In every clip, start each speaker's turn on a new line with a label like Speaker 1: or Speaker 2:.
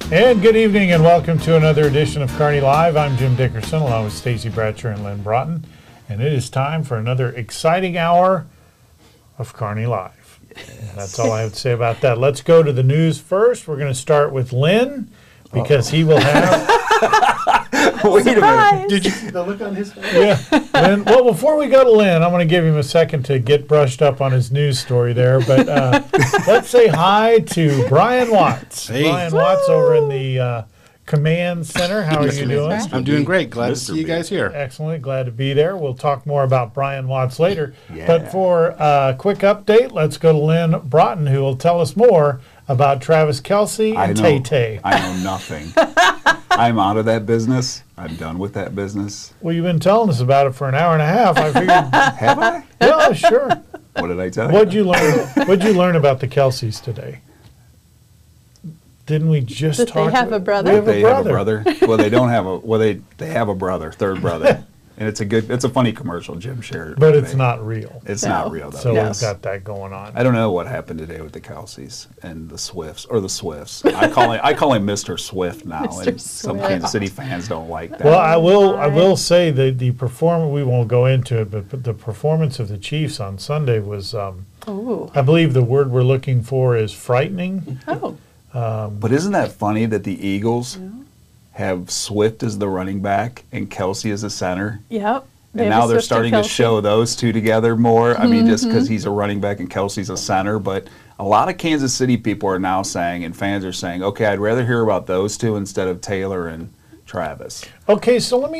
Speaker 1: And good evening and welcome to another edition of Kearney Live. I'm Jim Dickerson along with Stacy Bratcher and Lynn Broughton. And it is time for another exciting hour of Kearney Live. Yes. That's all I have to say about that. Let's go to the news first. We're going to start with Lynn because he will have...
Speaker 2: Wait a minute.
Speaker 3: Did you see the look on his face?
Speaker 1: Yeah. Lynn, well, before we go to Lynn, I'm going to give him a second to get brushed up on his news story there. But let's say hi to Brian Watts.
Speaker 3: Hey.
Speaker 1: Brian Watts over in the command center. How are you doing?
Speaker 3: I'm doing great. Glad to see you guys here.
Speaker 1: Excellent. Glad to be there. We'll talk more about Brian Watts later.
Speaker 2: Yeah.
Speaker 1: But for a quick update, let's go to Lynn Broughton, who will tell us more about Travis Kelce and Tay-Tay.
Speaker 2: I know nothing. I'm out of that business. I'm done with that business.
Speaker 1: Well, you've been telling us about it for an hour and a half. I figured.
Speaker 2: Have I?
Speaker 1: Yeah, sure.
Speaker 2: What did I tell you?
Speaker 1: What'd you learn about the Kelces today? Didn't we just
Speaker 4: That
Speaker 1: talk?
Speaker 4: they have a brother?
Speaker 1: We have
Speaker 2: They
Speaker 1: a
Speaker 2: have
Speaker 1: brother.
Speaker 2: a brother. Well, they don't have a. Well, they have a brother, third brother, and it's a funny commercial. Jim shared it.
Speaker 1: But
Speaker 2: with
Speaker 1: it's
Speaker 2: me.
Speaker 1: not real.
Speaker 2: It's
Speaker 4: No.
Speaker 2: not real though.
Speaker 1: So
Speaker 4: Yes.
Speaker 1: we've got that going on.
Speaker 2: I don't know what happened today with the Kelces and the Swifts or the Swifts. I call him Mr. Swift now,
Speaker 4: Mr.
Speaker 2: and some
Speaker 4: Swift.
Speaker 2: Kansas City fans don't like that.
Speaker 1: Well, I will say that the performance, we won't go into it, but the performance of the Chiefs on Sunday was,
Speaker 4: Ooh.
Speaker 1: I believe the word we're looking for is frightening.
Speaker 4: Oh.
Speaker 2: But isn't that funny that the Eagles have Swift as the running back and Kelce as a center?
Speaker 4: Yep.
Speaker 2: And now they're starting to show those two together more. I mean, just because he's a running back and Kelsey's a center. But a lot of Kansas City people are now saying, and fans are saying, okay, I'd rather hear about those two instead of Taylor and Travis.
Speaker 1: Okay, so let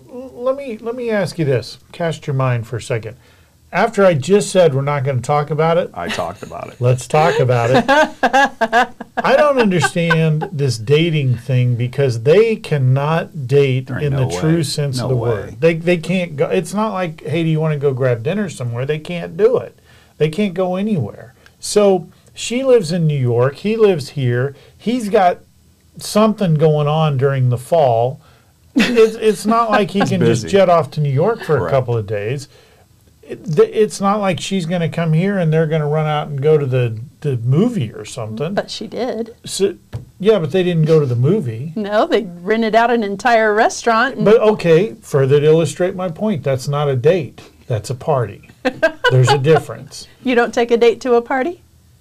Speaker 1: me ask you this. Cast your mind for a second. After I just said we're not going to talk about it,
Speaker 2: I talked about it.
Speaker 1: let's talk about it. I don't understand this dating thing because they cannot date
Speaker 2: There
Speaker 1: in
Speaker 2: ain't
Speaker 1: the
Speaker 2: no
Speaker 1: true
Speaker 2: way.
Speaker 1: sense
Speaker 2: No
Speaker 1: of the
Speaker 2: way.
Speaker 1: word. They can't go. It's not like, hey, do you want to go grab dinner somewhere? They can't do it. They can't go anywhere. So she lives in New York. He lives here. He's got something going on during the fall. It's not like he can just
Speaker 2: busy.
Speaker 1: jet off to New York for a
Speaker 2: Correct.
Speaker 1: couple of days. It's not like she's going to come here and they're going to run out and go to the movie or something.
Speaker 4: But she did.
Speaker 1: So, yeah, but they didn't go to the movie.
Speaker 4: No, they rented out an entire restaurant. And
Speaker 1: But okay, further to illustrate my point, that's not a date. That's a party. There's a difference.
Speaker 4: you don't take a date to a party?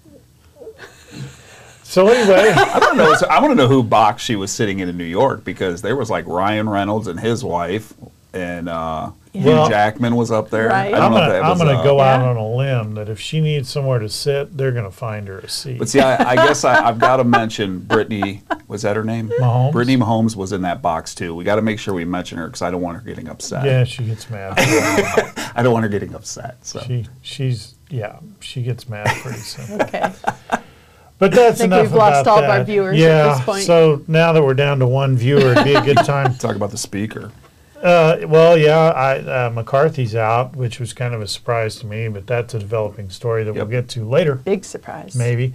Speaker 1: So anyway,
Speaker 2: I don't know. I want to know who box she was sitting in New York because there was like Ryan Reynolds and his wife, and Hugh
Speaker 1: Well,
Speaker 2: Jackman was up there.
Speaker 4: Right.
Speaker 2: I don't know if that
Speaker 1: I'm
Speaker 2: was,
Speaker 1: gonna go out
Speaker 4: Yeah.
Speaker 1: on a limb that if she needs somewhere to sit, they're gonna find her a seat.
Speaker 2: But see, I guess I've got to mention Brittany. Was that her name?
Speaker 1: Mahomes?
Speaker 2: Brittany Mahomes was in that box too. We got to make sure we mention her because I don't want her getting upset.
Speaker 1: Yeah, she gets mad.
Speaker 2: I don't want her getting upset. So
Speaker 1: she gets mad pretty soon.
Speaker 4: Okay.
Speaker 1: But that's
Speaker 4: think
Speaker 1: enough
Speaker 4: we've lost
Speaker 1: about
Speaker 4: all of
Speaker 1: that.
Speaker 4: our viewers at
Speaker 1: yeah,
Speaker 4: this point.
Speaker 1: so now that we're down to one viewer, it'd be a good time.
Speaker 2: talk about the speaker.
Speaker 1: Well, yeah, McCarthy's out, which was kind of a surprise to me, but that's a developing story that we'll get to later,
Speaker 4: Big surprise.
Speaker 1: maybe.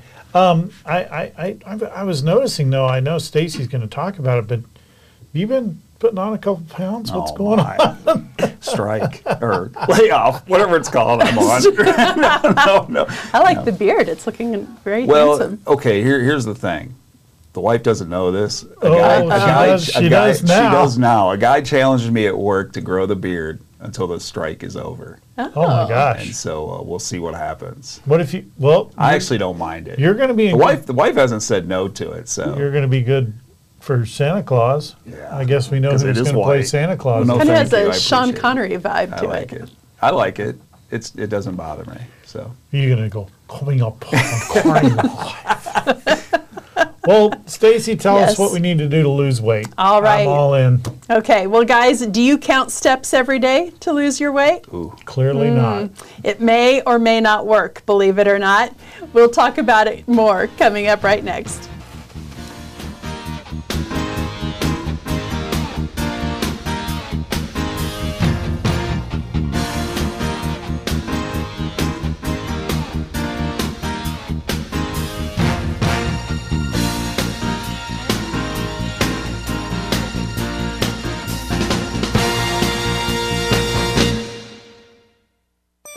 Speaker 1: I was noticing, though, I know Stacy's going to talk about it, but you've been putting on a couple pounds. What's going on?
Speaker 2: Strike or layoff, whatever it's called. I'm on. no.
Speaker 4: I like the beard. It's looking very
Speaker 2: Well,
Speaker 4: handsome.
Speaker 2: okay. Here's the thing. The wife doesn't know this.
Speaker 1: She does now.
Speaker 2: She does now. A guy challenged me at work to grow the beard until the strike is over,
Speaker 1: Oh, my
Speaker 2: and
Speaker 1: gosh.
Speaker 2: so we'll see what happens.
Speaker 1: What if you, well,
Speaker 2: I actually don't mind it.
Speaker 1: you're going to be in
Speaker 2: The wife hasn't said no to it, so
Speaker 1: You're going to be good for Santa Claus.
Speaker 2: Yeah.
Speaker 1: I guess we know
Speaker 2: 'Cause
Speaker 1: who's
Speaker 2: it is
Speaker 1: going to play
Speaker 2: white.
Speaker 1: Santa Claus.
Speaker 2: Well, no,
Speaker 4: Kind of
Speaker 2: thank
Speaker 4: has
Speaker 2: you.
Speaker 4: a
Speaker 2: I
Speaker 4: Sean
Speaker 2: appreciate it.
Speaker 4: Connery vibe
Speaker 2: I
Speaker 4: to
Speaker 2: like
Speaker 4: it.
Speaker 2: it. I like it. It doesn't bother me. So
Speaker 1: You're going to go, coming up on Carney Live. Well, Stacy, tell us
Speaker 4: Yes.
Speaker 1: what we need to do to lose weight.
Speaker 4: All right.
Speaker 1: I'm all in.
Speaker 4: Okay. Well, guys, do you count steps every day to lose your weight?
Speaker 1: Clearly not.
Speaker 4: It may or may not work, believe it or not. We'll talk about it more coming up right next.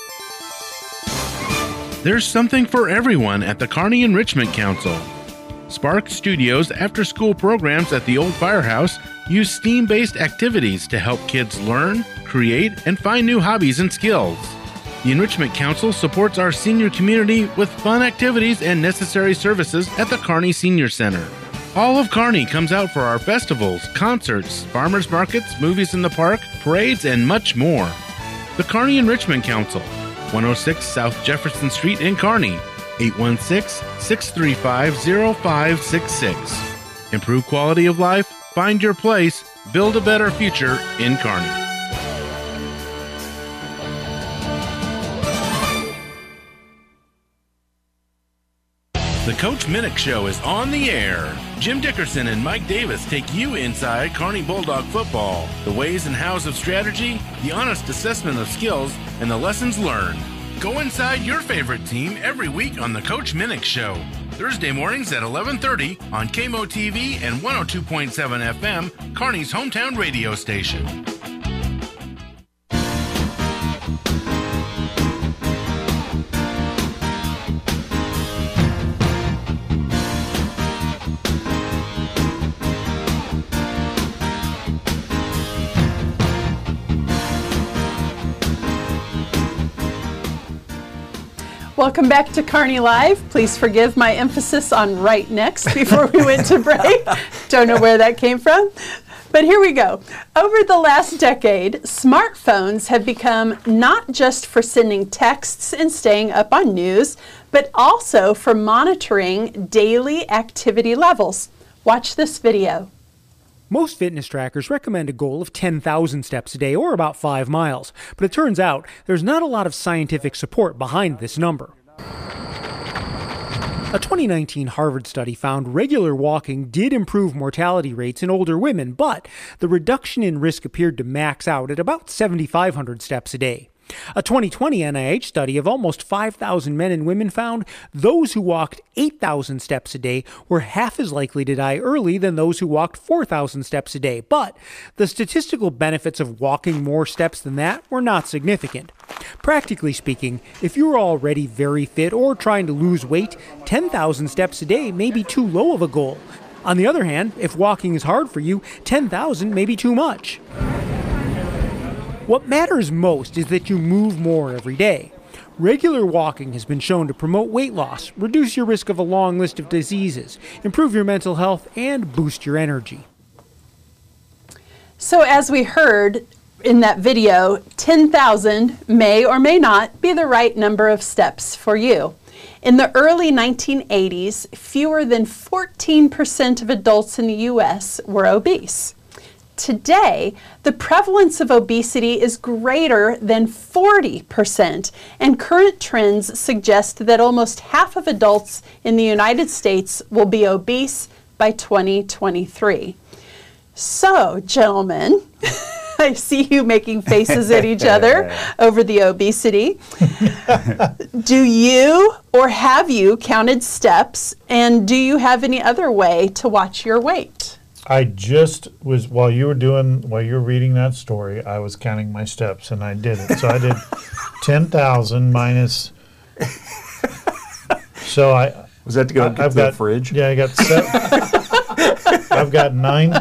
Speaker 3: There's something for everyone at the Kearney Enrichment Council.
Speaker 5: Spark Studios after-school programs at the Old Firehouse use STEAM-based activities to help kids learn, create, and find new hobbies and skills. The Enrichment Council supports our senior community with fun activities and necessary services at the Kearney Senior Center. All of Kearney comes out for our festivals, concerts, farmers markets, movies in the park, parades, and much more. The Kearney Enrichment Council, 106 South Jefferson Street in Kearney, 816-635-0566. Improve quality of life, find your place, build a better future in Kearney. The Coach Minnick Show is on the air. Jim Dickerson and Mike Davis take you inside Kearney Bulldog football, the ways and hows of strategy, the honest assessment of skills, and the lessons learned. Go inside your favorite team every week on The Coach Minnick Show. Thursday mornings at 11:30 on KMO TV and 102.7 FM, Kearney's hometown radio station.
Speaker 4: Welcome back to Kearney Live. Please forgive my emphasis on right next before we went to break. Don't know where that came from. But here we go. Over the last decade, smartphones have become not just for sending texts and staying up on news, but also for monitoring daily activity levels. Watch this video.
Speaker 6: Most fitness trackers recommend a goal of 10,000 steps a day, or about 5 miles, but it turns out there's not a lot of scientific support behind this number. A 2019 Harvard study found regular walking did improve mortality rates in older women, but the reduction in risk appeared to max out at about 7,500 steps a day. A 2020 NIH study of almost 5,000 men and women found those who walked 8,000 steps a day were half as likely to die early than those who walked 4,000 steps a day. But the statistical benefits of walking more steps than that were not significant. Practically speaking, if you're already very fit or trying to lose weight, 10,000 steps a day may be too low of a goal. On the other hand, if walking is hard for you, 10,000 may be too much. What matters most is that you move more every day. Regular walking has been shown to promote weight loss, reduce your risk of a long list of diseases, improve your mental health, and boost your energy.
Speaker 4: So as we heard in that video, 10,000 may or may not be the right number of steps for you. In the early 1980s, fewer than 14% of adults in the U.S. were obese. Today, the prevalence of obesity is greater than 40%, and current trends suggest that almost half of adults in the United States will be obese by 2023. So, gentlemen, I see you making faces at each other over the obesity. Do you or have you counted steps, and do you have any other way to watch your weight?
Speaker 1: I just was, while you were reading that story, I was counting my steps, and I did it. So I did 10,000 minus. So
Speaker 2: was that to go to the fridge?
Speaker 1: Yeah, I've got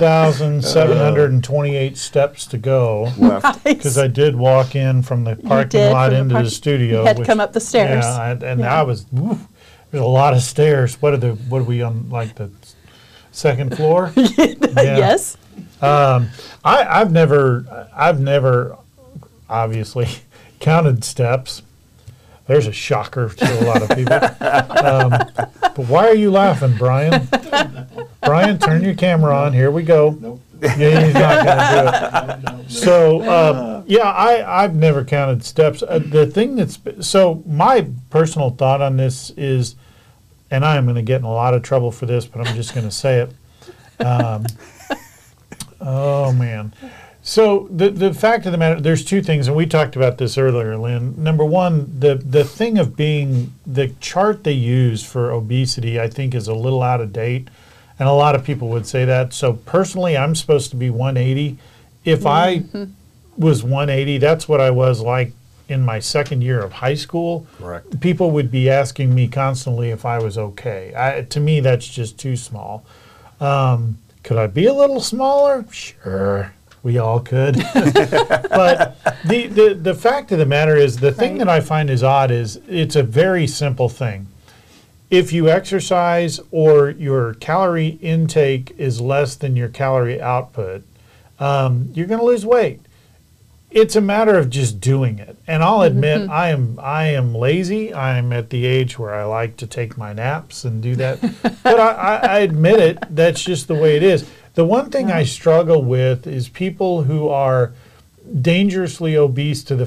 Speaker 1: 9,728 steps to go
Speaker 2: left.
Speaker 1: Because I did walk in from the parking lot into the studio.
Speaker 4: You had to come up the stairs.
Speaker 1: Yeah, I was. There's a lot of stairs. What are we on? Like the second floor?
Speaker 4: Yes.
Speaker 1: I've never obviously counted steps. There's a shocker to a lot of people. But why are you laughing, Brian? Brian, turn your camera on. Here we go.
Speaker 3: Nope.
Speaker 1: Yeah, he's not going to do it. So, I've never counted steps. The thing so my personal thought on this is, and I am going to get in a lot of trouble for this, but I'm just going to say it. Oh, man. So the fact of the matter, there's two things, and we talked about this earlier, Lynn. Number one, the thing of being, the chart they use for obesity, I think, is a little out of date, and a lot of people would say that. So personally, I'm supposed to be 180. If I was 180, that's what I was like in my second year of high school,
Speaker 2: Correct.
Speaker 1: people would be asking me constantly if I was okay. To me, that's just too small. Could I be a little smaller? Sure, we all could. But the fact of the matter is, the thing that I find is odd is it's a very simple thing. If you exercise or your calorie intake is less than your calorie output, you're going to lose weight. It's a matter of just doing it. And I'll admit, I am lazy. I'm at the age where I like to take my naps and do that. But I admit it, that's just the way it is. The one thing I struggle with is people who are dangerously obese to the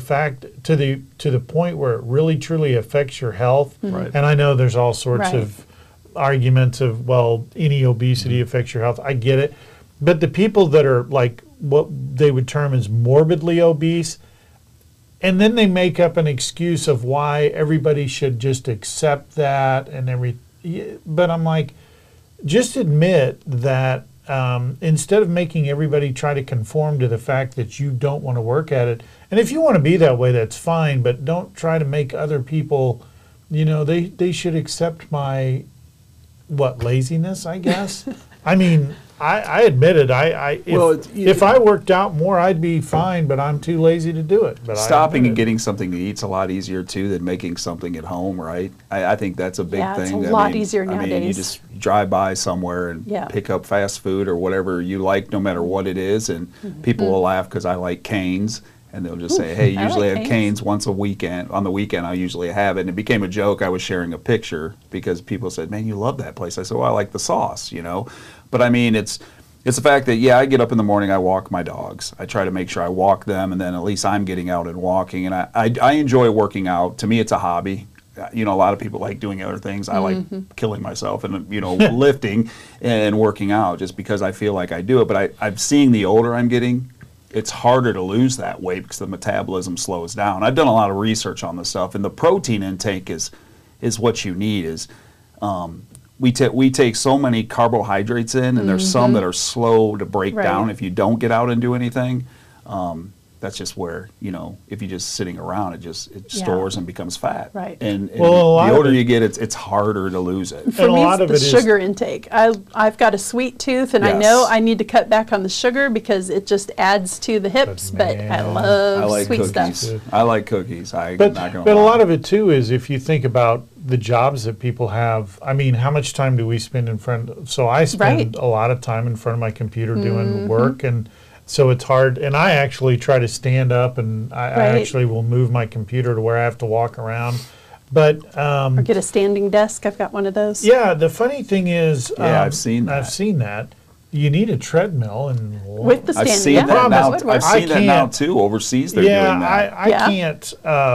Speaker 1: point where it really truly affects your health.
Speaker 2: Right.
Speaker 1: And I know there's all sorts of arguments of, well, any obesity affects your health. I get it. But the people that are like what they would term as morbidly obese, and then they make up an excuse of why everybody should just accept that and but I'm like, just admit that instead of making everybody try to conform to the fact that you don't want to work at it, and if you want to be that way, that's fine, but don't try to make other people, they should accept my, laziness, I guess. I mean, I admit it. If I worked out more, I'd be fine, but I'm too lazy to do it. But
Speaker 2: stopping and getting something to eat's a lot easier too than making something at home, right? I think that's a big thing.
Speaker 4: It's a lot easier nowadays.
Speaker 2: I mean, you just drive by somewhere and pick up fast food or whatever you like, no matter what it is, and people will laugh because I like Cane's. And they'll just say, hey, usually I have Cane's once a weekend. On the weekend, I usually have it. And it became a joke. I was sharing a picture because people said, man, you love that place. I said, well, I like the sauce, But I mean, it's the fact that, I get up in the morning, I walk my dogs. I try to make sure I walk them, and then at least I'm getting out and walking. And I enjoy working out. To me, it's a hobby. A lot of people like doing other things. I like killing myself and, lifting and working out just because I feel like I do it. But I'm seeing the older I'm getting, it's harder to lose that weight because the metabolism slows down. I've done a lot of research on this stuff, and the protein intake is what you need. We take so many carbohydrates in, and there's some that are slow to break down if you don't get out and do anything. That's just where, if you're just sitting around, it stores and becomes fat.
Speaker 4: Right.
Speaker 2: And the older you get, it's harder to lose it.
Speaker 4: For me, it's the sugar intake. I've got a sweet tooth, and I know I need to cut back on the sugar because it just adds to the hips, but I love sweet
Speaker 2: cookies.
Speaker 4: stuff.
Speaker 2: I like cookies.
Speaker 1: But a lot of it, too, is if you think about the jobs that people have, I mean, how much time do we spend in front? So I spend a lot of time in front of my computer doing work, and so it's hard. And I actually try to stand up, and I actually will move my computer to where I have to walk around. But
Speaker 4: or get a standing desk. I've got one of those.
Speaker 1: Yeah, the funny thing is,
Speaker 2: I've seen
Speaker 1: that. You need a treadmill and
Speaker 4: with the standing.
Speaker 2: I've seen that now. I've seen that now too. Overseas, they're doing that.
Speaker 1: I can't.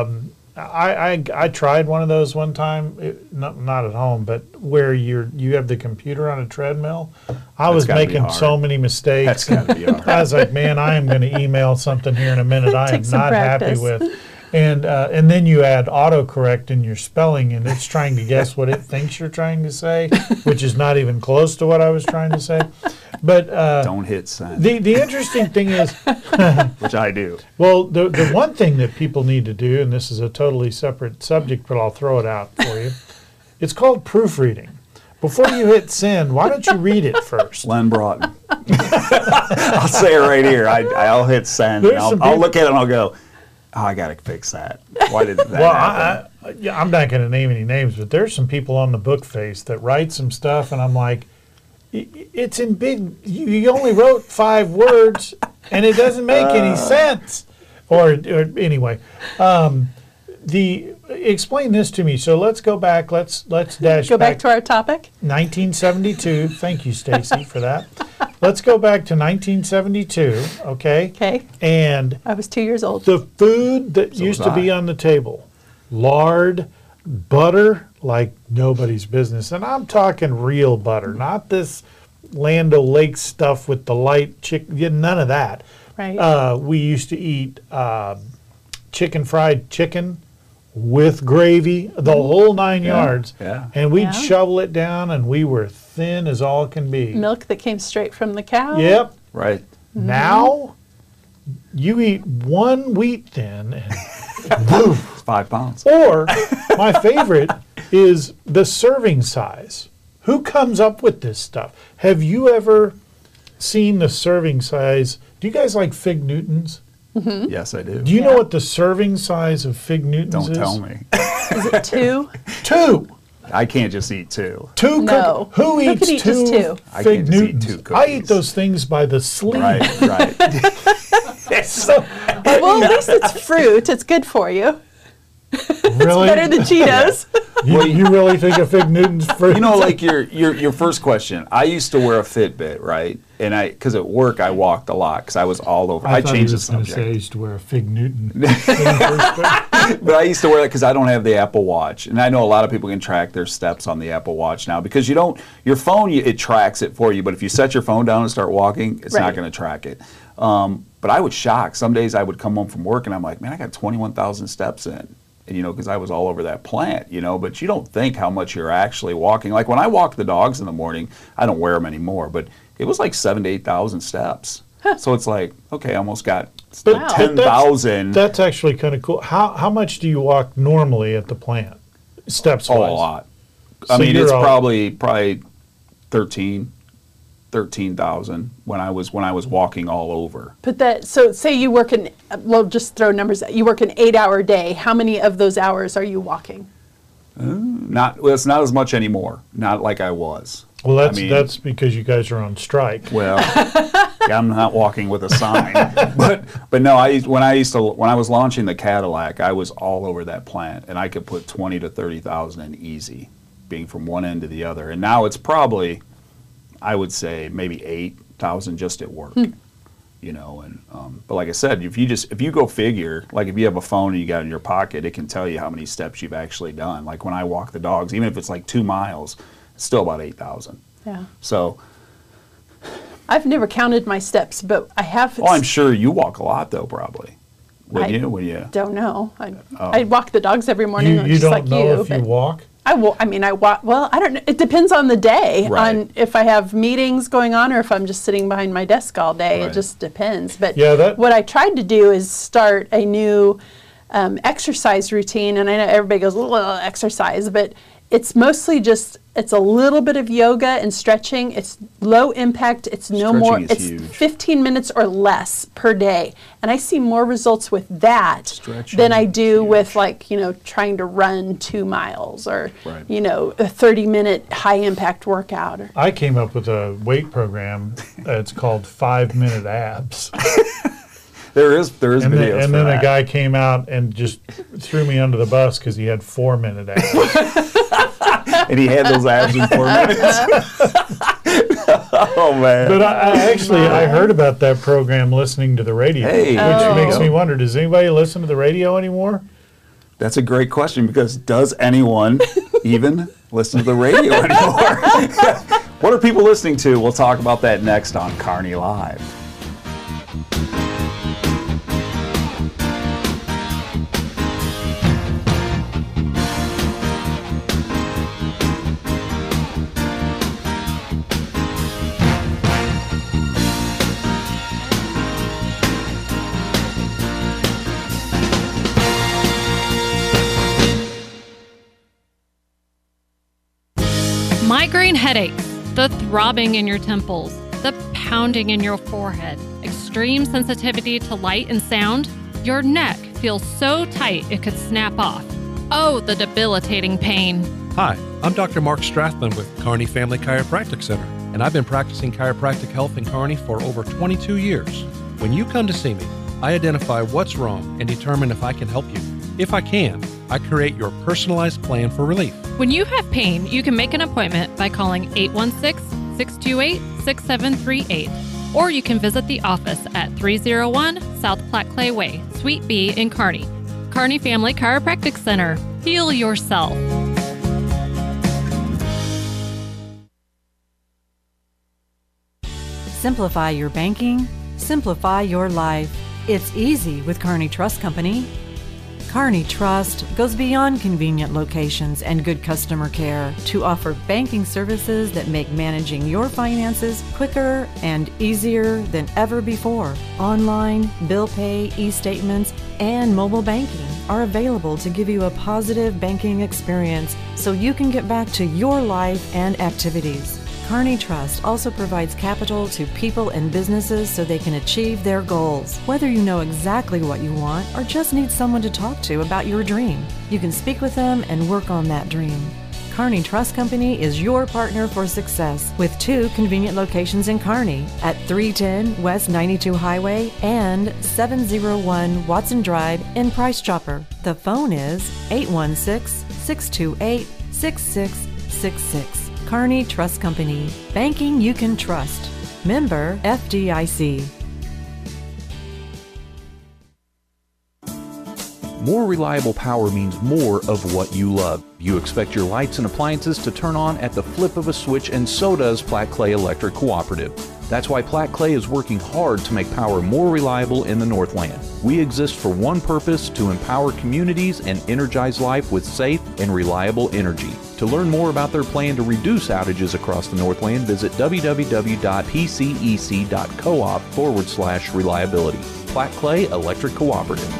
Speaker 1: I tried one of those one time, not at home, but where you have the computer on a treadmill. I was making so many mistakes.
Speaker 2: That's gotta be hard.
Speaker 1: I was like, man, I am going to email something here in a minute I am not happy with. And then you add autocorrect in your spelling, and it's trying to guess what it thinks you're trying to say, which is not even close to what I was trying to say. But
Speaker 2: don't hit send.
Speaker 1: The interesting thing is,
Speaker 2: which I do.
Speaker 1: Well, the one thing that people need to do, and this is a totally separate subject, but I'll throw it out for you. It's called proofreading. Before you hit send, why don't you read it first?
Speaker 2: Len Broughton. I'll say it right here. I'll hit send. And I'll look at it and I'll go, oh, I got to fix that. Why did that happen?
Speaker 1: I'm not going to name any names, but there's some people on the book face that write some stuff, and I'm like, it's in big, you only wrote 5 words, and it doesn't make any sense. Or anyway, explain this to me. So let's go back. Let's dash
Speaker 4: go back to our topic.
Speaker 1: 1972. Thank you, Stacy, for that. Let's go back to 1972. Okay.
Speaker 4: Okay.
Speaker 1: And
Speaker 4: I was 2 years old.
Speaker 1: The food that used to be on the table: lard, butter, like nobody's business, and I'm talking real butter, not this Land O'Lakes stuff with the light chicken. None of that.
Speaker 4: Right.
Speaker 1: We used to eat fried chicken with gravy, the whole 9 yards.
Speaker 2: Yeah.
Speaker 1: And we'd shovel it down, and we were thin as all can be.
Speaker 4: Milk that came straight from the cow.
Speaker 1: Yep.
Speaker 2: Right.
Speaker 1: Now, you eat one wheat thin,
Speaker 2: It's 5 pounds.
Speaker 1: Or my favorite is the serving size. Who comes up with this stuff? Have you ever seen the serving size? Do you guys like Fig Newtons?
Speaker 4: Mm-hmm.
Speaker 2: Yes, I do.
Speaker 1: Do you know what the serving size of Fig Newtons is?
Speaker 2: Don't tell me.
Speaker 4: Is it 2?
Speaker 1: 2.
Speaker 2: I can't just eat 2.
Speaker 1: 2
Speaker 4: No.
Speaker 1: Who
Speaker 4: Who
Speaker 1: eats
Speaker 4: can eat
Speaker 1: 2
Speaker 4: just 2?
Speaker 2: I
Speaker 1: Fig
Speaker 2: can't just eat
Speaker 1: Newtons?
Speaker 2: 2
Speaker 1: I eat
Speaker 2: cookies.
Speaker 1: those things by the sleeve.
Speaker 2: Right.
Speaker 1: So,
Speaker 4: Well, at least it's fruit. It's good for you.
Speaker 1: really?
Speaker 4: Better than Cheetos.
Speaker 1: You really think a Fig Newton's fruit?
Speaker 2: You know, like your first question. I used to wear a Fitbit, right? And because at work I walked a lot because I was all over. I
Speaker 1: thought
Speaker 2: changed
Speaker 1: he
Speaker 2: the
Speaker 1: was gonna
Speaker 2: subject.
Speaker 1: say I used to wear a Fig Newton.
Speaker 2: But I used to wear it because I don't have the Apple Watch, and I know a lot of people can track their steps on the Apple Watch now because you don't. Your phone, it tracks it for you, but if you set your phone down and start walking, it's not
Speaker 4: Right.
Speaker 2: going to track it. But I was shocked. Some days I would come home from work and I'm like, man, I got 21,000 steps in, and because I was all over that plant, But you don't think how much you're actually walking. Like when I walk the dogs in the morning, I don't wear them anymore, but it was like 7,000 to 8,000 steps. So it's like, okay, I almost got
Speaker 1: But
Speaker 2: 10,000.
Speaker 1: That's actually kind of cool. How much do you walk normally at the plant, steps wise?
Speaker 2: Oh, a lot.
Speaker 1: So
Speaker 2: I mean,
Speaker 1: you're
Speaker 2: it's
Speaker 1: all-
Speaker 2: probably 13,000 when I was walking all over.
Speaker 4: But so say you work we'll just throw numbers out. You work an 8-hour day. How many of those hours are you walking?
Speaker 2: It's not as much anymore. Not like I was.
Speaker 1: Well,
Speaker 2: I mean-
Speaker 1: that's because you guys are on strike.
Speaker 2: Well, yeah, I'm not walking with a sign, but no. When I was launching the Cadillac, I was all over that plant, and I could put 20,000 to 30,000 in easy, being from one end to the other. And now it's probably, I would say, maybe 8,000 just at work. But like I said, if you go figure, like if you have a phone and you got it in your pocket, it can tell you how many steps you've actually done. Like when I walk the dogs, even if it's like 2 miles, it's still about 8,000.
Speaker 4: Yeah.
Speaker 2: So,
Speaker 4: I've never counted my steps, but I have.
Speaker 2: I'm sure you walk a lot though, probably. When you
Speaker 4: Don't know. I walk the dogs every morning,
Speaker 1: You
Speaker 4: just
Speaker 1: don't
Speaker 4: like
Speaker 1: know
Speaker 4: you.
Speaker 1: if you
Speaker 4: but
Speaker 1: walk?
Speaker 4: I walk. Well, I don't know. It depends on the day,
Speaker 2: Right.
Speaker 4: on if I have meetings going on or if I'm just sitting behind my desk all day.
Speaker 2: Right.
Speaker 4: It just depends. But
Speaker 1: Yeah,
Speaker 4: what I tried to do is start a new exercise routine, and I know everybody goes, exercise, but it's mostly it's a little bit of yoga and stretching. It's low impact. It's no more.
Speaker 2: Stretching is
Speaker 4: It's
Speaker 2: huge.
Speaker 4: 15 minutes or less per day, and I see more results with that
Speaker 2: Stretching
Speaker 4: than I
Speaker 2: is
Speaker 4: do with
Speaker 2: huge.
Speaker 4: trying to run 2 miles or
Speaker 2: Right.
Speaker 4: a 30-minute high impact workout.
Speaker 1: I came up with a weight program. It's called 5-minute abs.
Speaker 2: there is videos
Speaker 1: And
Speaker 2: for
Speaker 1: then
Speaker 2: that.
Speaker 1: a guy came out and just threw me under the bus because he had 4-minute abs.
Speaker 2: and he had those abs in 4 minutes. Oh man!
Speaker 1: But I heard about that program listening to the radio,
Speaker 2: Hey,
Speaker 1: which
Speaker 2: there you
Speaker 1: makes
Speaker 2: go.
Speaker 1: me wonder, does anybody listen to the radio anymore?
Speaker 2: That's a great question because does anyone even listen to the radio anymore? What are people listening to? We'll talk about that next on Kearney Live.
Speaker 7: Migraine headaches, the throbbing in your temples, the pounding in your forehead, extreme sensitivity to light and sound. Your neck feels so tight it could snap off. Oh, the debilitating pain.
Speaker 8: Hi, I'm Dr. Mark Strathman with Kearney Family Chiropractic Center, and I've been practicing chiropractic health in Kearney for over 22 years. When you come to see me, I identify what's wrong and determine if I can help you. If I can, I create your personalized plan for relief.
Speaker 7: When you have pain, you can make an appointment by calling 816-628-6738, or you can visit the office at 301 South Platte Clay Way, Suite B in Kearney. Kearney Family Chiropractic Center. Heal yourself.
Speaker 9: Simplify your banking, simplify your life. It's easy with Kearney Trust Company. Kearney Trust goes beyond convenient locations and good customer care to offer banking services that make managing your finances quicker and easier than ever before. Online, bill pay, e-statements, and mobile banking are available to give you a positive banking experience so you can get back to your life and activities. Kearney Trust also provides capital to people and businesses so they can achieve their goals. Whether you know exactly what you want or just need someone to talk to about your dream, you can speak with them and work on that dream. Kearney Trust Company is your partner for success with 2 convenient locations in Kearney at 310 West 92 Highway and 701 Watson Drive in Price Chopper. The phone is 816-628-6666. Kearney Trust Company. Banking you can trust. Member FDIC.
Speaker 10: More reliable power means more of what you love. You expect your lights and appliances to turn on at the flip of a switch, and so does Platte Clay Electric Cooperative. That's why Platte Clay is working hard to make power more reliable in the Northland. We exist for one purpose: to empower communities and energize life with safe and reliable energy. To learn more about their plan to reduce outages across the Northland, visit www.pcec.coop/reliability. Platte Clay Electric Cooperative.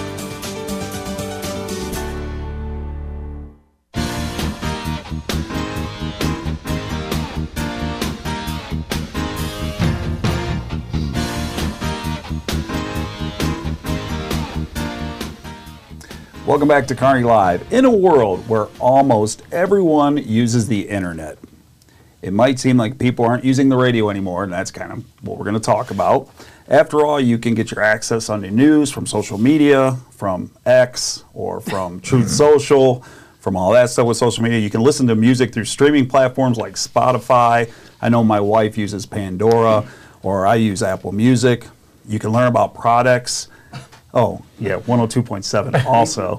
Speaker 2: Welcome back to Kearney Live. In a world where almost everyone uses the internet, it might seem like people aren't using the radio anymore, and that's kind of what we're going to talk about. After all, you can get your access on the news from social media, from X, or from Truth Social, from all that stuff with social media. You can listen to music through streaming platforms like Spotify. I know my wife uses Pandora, or I use Apple Music. You can learn about products. Oh, yeah, 102.7 also.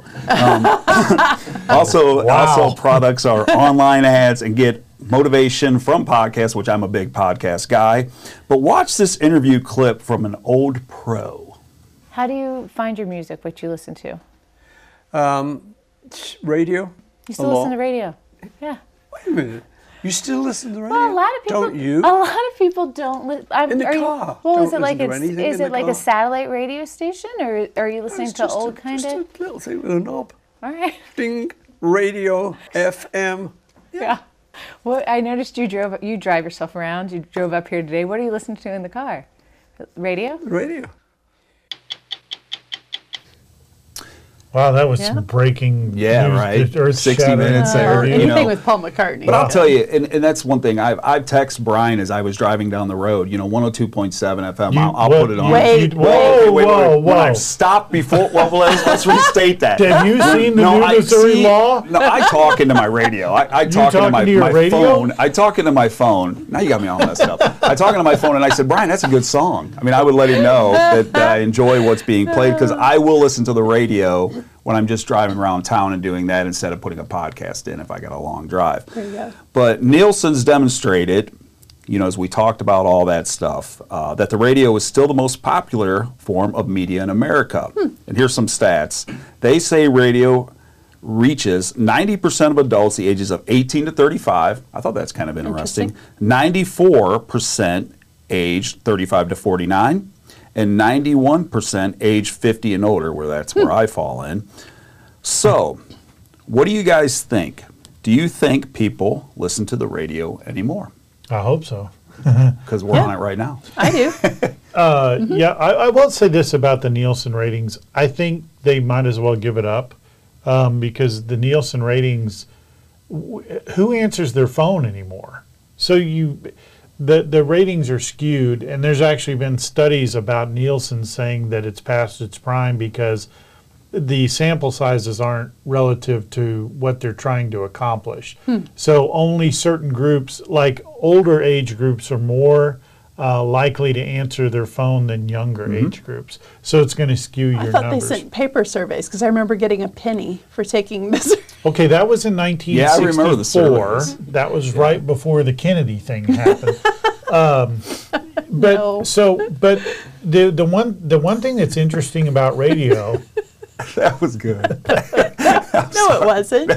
Speaker 2: Also, products are online ads and get motivation from podcasts, which I'm a big podcast guy. But watch this interview clip from an old pro.
Speaker 11: How do you find your music, what you listen to?
Speaker 12: Radio.
Speaker 11: You still listen to radio? Yeah.
Speaker 12: Wait a minute. You still listen to radio?
Speaker 11: Well, a lot of people
Speaker 12: don't. You?
Speaker 11: A lot of people don't listen.
Speaker 12: In the car.
Speaker 11: Well,
Speaker 12: Don't
Speaker 11: is it like
Speaker 12: listen to anything in the
Speaker 11: a
Speaker 12: car.
Speaker 11: satellite radio station, or are you listening to old kind
Speaker 12: Just
Speaker 11: of?
Speaker 12: a little thing with a knob.
Speaker 11: All right.
Speaker 12: Ding. Radio. FM.
Speaker 11: Yeah. Well, I noticed you drive yourself around. You drove up here today. What are you listening to in the car? Radio?
Speaker 12: Radio.
Speaker 1: Wow, that was some breaking news.
Speaker 2: Right. 60 minutes there.
Speaker 4: Anything with Paul McCartney.
Speaker 2: But I'll tell you, and that's one thing. I've texted Brian as I was driving down the road, 102.7 FM. I'll put it on.
Speaker 4: Wait.
Speaker 2: Whoa. Stop before. Well, let's restate that.
Speaker 1: Have you seen the new Missouri law?
Speaker 2: No, I talk into my radio. I talk into my phone. I talk into my phone. Now you got me all messed up. I talk into my phone and I said, Brian, that's a good song. I mean, I would let him know that I enjoy what's being played, because I will listen to the radio when I'm just driving around town and doing that instead of putting a podcast in if I got a long drive.
Speaker 4: There you go.
Speaker 2: But Nielsen's demonstrated, as we talked about all that stuff, that the radio is still the most popular form of media in America. And here's some stats. They say radio reaches 90% of adults the ages of 18 to 35. I thought that's kind of interesting. 94% aged 35 to 49. And 91% age 50 and older, that's where I fall in. So, what do you guys think? Do you think people listen to the radio anymore?
Speaker 1: I hope so.
Speaker 2: Because we're on it right now.
Speaker 4: I do.
Speaker 1: Yeah, I will say this about the Nielsen ratings. I think they might as well give it up, because the Nielsen ratings, who answers their phone anymore? So the ratings are skewed, and there's actually been studies about Nielsen saying that it's past its prime because the sample sizes aren't relative to what they're trying to accomplish. So only certain groups, like older age groups, are more likely to answer their phone than younger age groups. So it's going to skew your numbers.
Speaker 4: I thought they sent paper surveys, because I remember getting a penny for taking this.
Speaker 1: Okay, that was in 1964.
Speaker 2: Yeah, I remember the surveys.
Speaker 1: That was right before the Kennedy thing happened. The one thing that's interesting about radio
Speaker 2: That was good.
Speaker 4: No, it wasn't.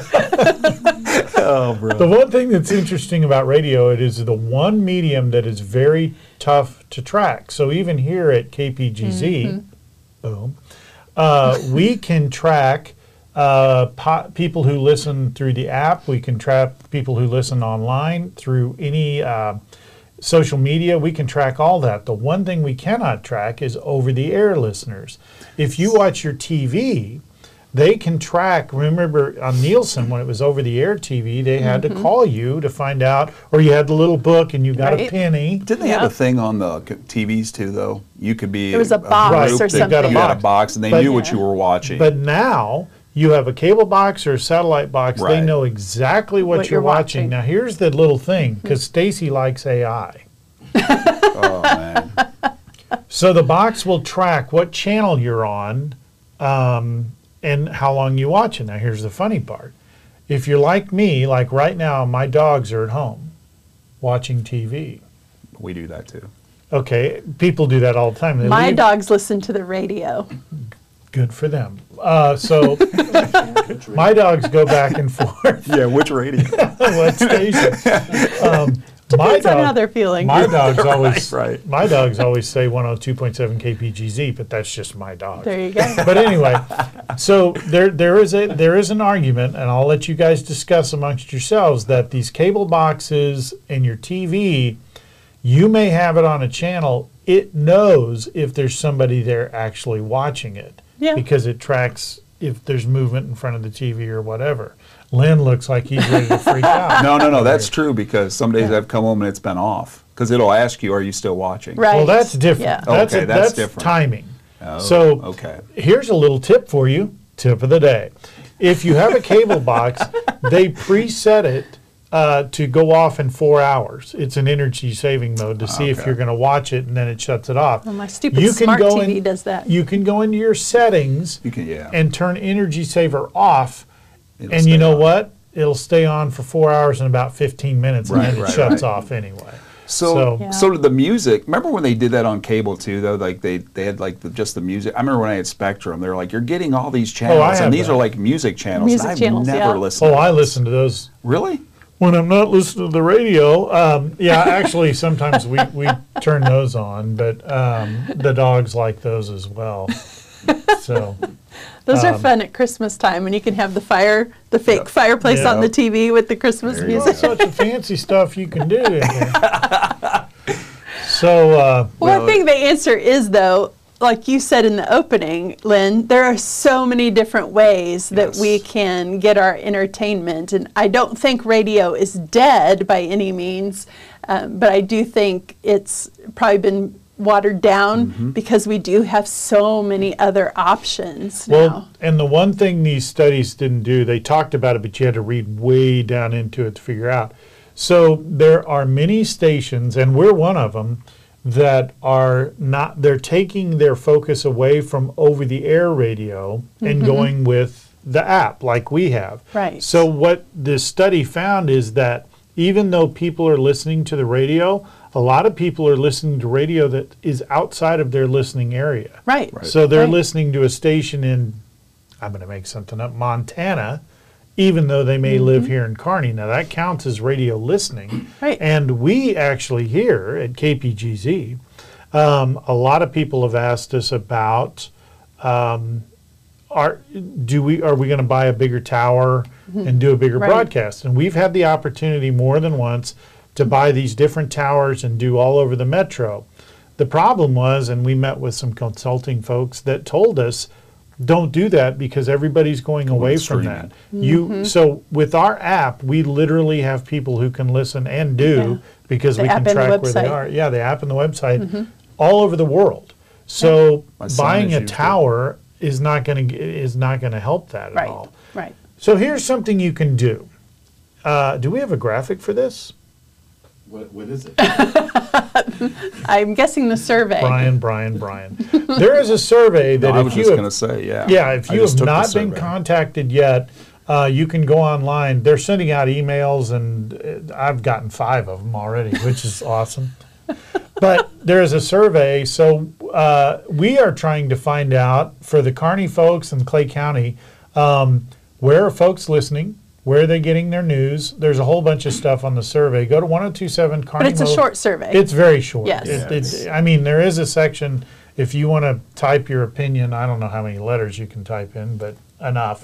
Speaker 2: Oh, bro.
Speaker 1: The one thing that's interesting about radio, it is the one medium that is very tough to track. So even here at KPGZ, boom, we can track people who listen through the app. We can track people who listen online through any social media. We can track all that. The one thing we cannot track is over-the-air listeners. If you watch your TV, they can track. Remember on Nielsen, when it was over-the-air TV, they had to call you to find out, or you had the little book and you got a penny.
Speaker 2: Didn't they have a thing on the TVs too, though? You could be.
Speaker 4: It was a box or something.
Speaker 2: You had a box, and they knew what you were watching.
Speaker 1: But now you have a cable box or a satellite box. They know exactly what you're watching. Now here's the little thing, because Stacy likes AI.
Speaker 2: Oh man!
Speaker 1: So the box will track what channel you're on, and how long you watch it. Now here's the funny part: if you're like me, like right now, my dogs are at home watching TV.
Speaker 2: We do that too.
Speaker 1: Okay, people do that all the time.
Speaker 4: My dogs listen to the radio.
Speaker 1: Good for them. So my dogs go back and forth.
Speaker 2: Yeah, which radio?
Speaker 1: What station?
Speaker 4: Depends on how they're feeling.
Speaker 1: My dogs always my dogs always say 102.7 KPGZ, but that's just my dog.
Speaker 4: There you go.
Speaker 1: But anyway, so there is an argument, and I'll let you guys discuss amongst yourselves, that these cable boxes and your TV, you may have it on a channel. It knows if there's somebody there actually watching it.
Speaker 4: Yeah.
Speaker 1: Because it tracks if there's movement in front of the TV or whatever. Lynn looks like he's ready to freak out.
Speaker 2: No, that's true, because some days I've come home and it's been off. Because it'll ask you, are you still watching?
Speaker 4: Right.
Speaker 1: Well, that's different.
Speaker 4: Yeah.
Speaker 1: That's
Speaker 2: different.
Speaker 1: Timing.
Speaker 2: Oh,
Speaker 1: so
Speaker 2: okay.
Speaker 1: Here's a little tip for you, tip of the day. If you have a cable box, they preset it to go off in 4 hours. It's an energy saving mode to see if you're going to watch it, and then it shuts it off.
Speaker 4: Well, my stupid smart TV does that.
Speaker 1: You can go into your settings and turn energy saver off, and you know what? It'll stay on for 4 hours and about 15 minutes, and then it shuts off anyway.
Speaker 2: So did the music. Remember when they did that on cable too, though? Like they had like just the music. I remember when I had Spectrum, they were like, you're getting all these channels, and these are like music channels.
Speaker 4: Music channels,
Speaker 2: I've never listened.
Speaker 1: Oh, I listen to those.
Speaker 2: Really?
Speaker 1: When I'm not listening to the radio, actually sometimes we turn those on, but the dogs like those as well. So
Speaker 4: those are fun at Christmas time, when you can have the fake fireplace on the TV with the Christmas music.
Speaker 1: Such a fancy stuff you can do in there. So,
Speaker 4: I think the answer is, though, like you said in the opening, Lynn, there are so many different ways that we can get our entertainment. And I don't think radio is dead by any means, but I do think it's probably been watered down because we do have so many other options now.
Speaker 1: Well, and the one thing these studies didn't do, they talked about it, but you had to read way down into it to figure out. So there are many stations, and we're one of them, that are not, they're taking their focus away from over-the-air radio and going with the app like we have.
Speaker 4: Right.
Speaker 1: So what this study found is that even though people are listening to the radio, a lot of people are listening to radio that is outside of their listening area.
Speaker 4: Right.
Speaker 1: So they're listening to a station in, I'm going to make something up, Montana, even though they may live here in Kearney. Now that counts as radio listening.
Speaker 4: Right.
Speaker 1: And we actually here at KPGZ, a lot of people have asked us about, are we going to buy a bigger tower and do a bigger broadcast? And we've had the opportunity more than once to buy these different towers and do all over the metro. The problem was, and we met with some consulting folks that told us, don't do that because everybody's going away from that. So with our app, we literally have people who can listen and do because we can track where they are. Yeah, the app and the website all over the world. So buying a tower is not going to help that at all.
Speaker 4: Right.
Speaker 1: So here's something you can do. Do we have a graphic for this?
Speaker 3: What is it?
Speaker 4: I'm guessing the survey.
Speaker 1: Brian. There is a survey that
Speaker 2: I was just going to say,
Speaker 1: if you have not been contacted yet, you can go online. They're sending out emails, and I've gotten 5 of them already, which is awesome. But there is a survey. So we are trying to find out for the Kearney folks and Clay County, where are folks listening? Where are they getting their news? There's a whole bunch of stuff on the survey. Go to 1027 Kearney.
Speaker 4: But it's a short survey.
Speaker 1: It's very short.
Speaker 4: Yes.
Speaker 1: I mean, there is a section if you want to type your opinion. I don't know how many letters you can type in, but enough.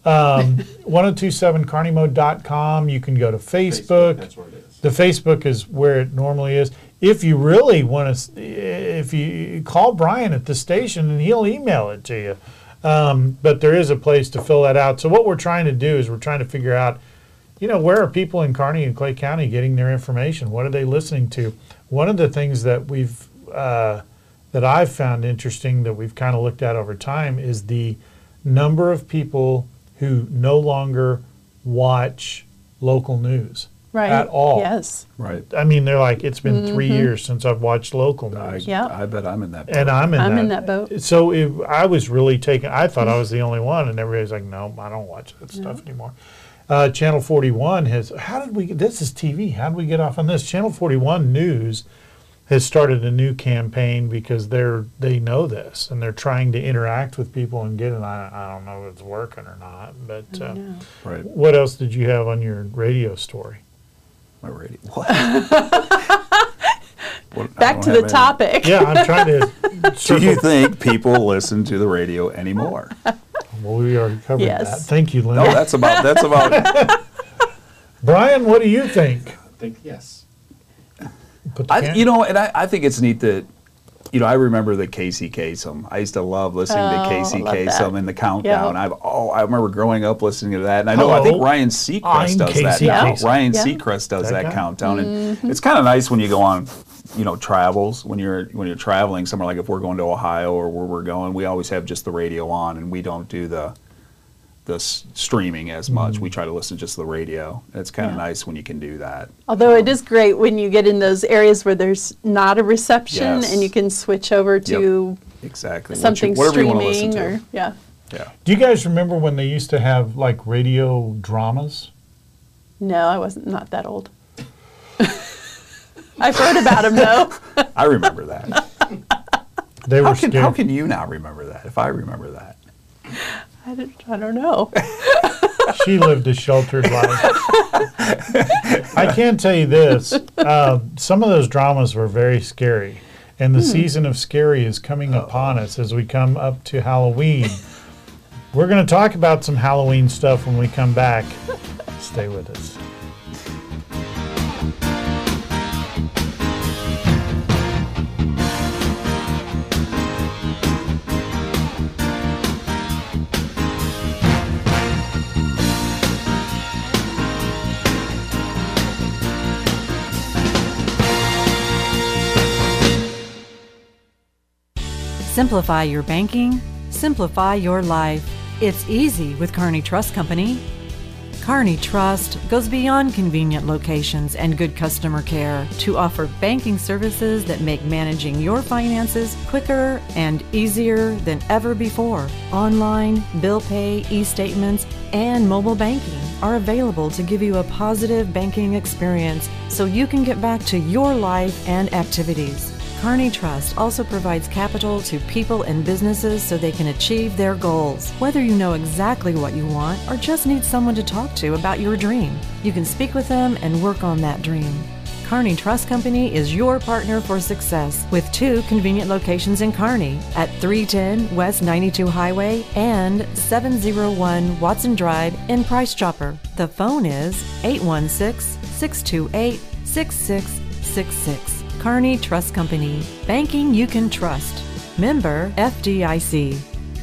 Speaker 1: 1027carneymode.com. You can go to Facebook.
Speaker 3: That's where it is.
Speaker 1: The Facebook is where it normally is. If you really want to, if you call Brian at the station and he'll email it to you. But there is a place to fill that out. So what we're trying to do is we're trying to figure out, where are people in Kearney and Clay County getting their information? What are they listening to? One of the things that that I've found interesting that we've kind of looked at over time is the number of people who no longer watch local news at all.
Speaker 4: Yes.
Speaker 2: Right.
Speaker 1: I mean, they're like, it's been 3 years since I've watched local news.
Speaker 2: I bet I'm in that boat.
Speaker 1: And I'm
Speaker 4: in that boat.
Speaker 1: So I was really taken. I thought I was the only one, and everybody's like, no, I don't watch that stuff anymore. Channel 41 has, this is TV. How did we get off on this? Channel 41 News has started a new campaign because they know this, and they're trying to interact with people and get it. I don't know if it's working or not, but
Speaker 2: right.
Speaker 1: What else did you have on your radio story?
Speaker 2: My radio. What?
Speaker 4: Back to the topic.
Speaker 1: Yeah, I'm trying to.
Speaker 2: Do you think people listen to the radio anymore?
Speaker 1: Well, we already covered that. Thank you, Lynn.
Speaker 2: No, that's about it.
Speaker 1: Brian, what do you think?
Speaker 3: I think yes.
Speaker 2: I think it's neat that, I remember the Casey Kasem. I used to love listening to Casey Kasem and the countdown.
Speaker 4: Yep.
Speaker 2: I remember growing up listening to that, and I think Ryan Seacrest does that now. Ryan Seacrest does that countdown, and it's kind of nice when you go on, travels when you're traveling somewhere, like if we're going to Ohio or where we're going, we always have just the radio on, and we don't do the streaming as much. We try to listen just to the radio. It's kind of nice when you can do that.
Speaker 4: Although it is great when you get in those areas where there's not a reception and you can switch over to something streaming or
Speaker 1: Do you guys remember when they used to have like radio dramas?
Speaker 4: No, I wasn't not that old. I've heard about them though.
Speaker 2: I remember that.
Speaker 1: They were scary.
Speaker 2: How can you not remember that if I remember that?
Speaker 4: I don't know.
Speaker 1: She lived a sheltered life. I can tell you this. Some of those dramas were very scary. And the season of scary is coming upon us as we come up to Halloween. We're going to talk about some Halloween stuff when we come back. Stay with us.
Speaker 9: Simplify your banking, simplify your life. It's easy with Kearney Trust Company. Kearney Trust goes beyond convenient locations and good customer care to offer banking services that make managing your finances quicker and easier than ever before. Online, bill pay, e-statements, and mobile banking are available to give you a positive banking experience so you can get back to your life and activities. Kearney Trust also provides capital to people and businesses so they can achieve their goals. Whether you know exactly what you want or just need someone to talk to about your dream, you can speak with them and work on that dream. Kearney Trust Company is your partner for success with 2 convenient locations in Kearney at 310 West 92 Highway and 701 Watson Drive in Price Chopper. The phone is 816-628-6666. Kearney Trust Company. Banking you can trust. Member FDIC.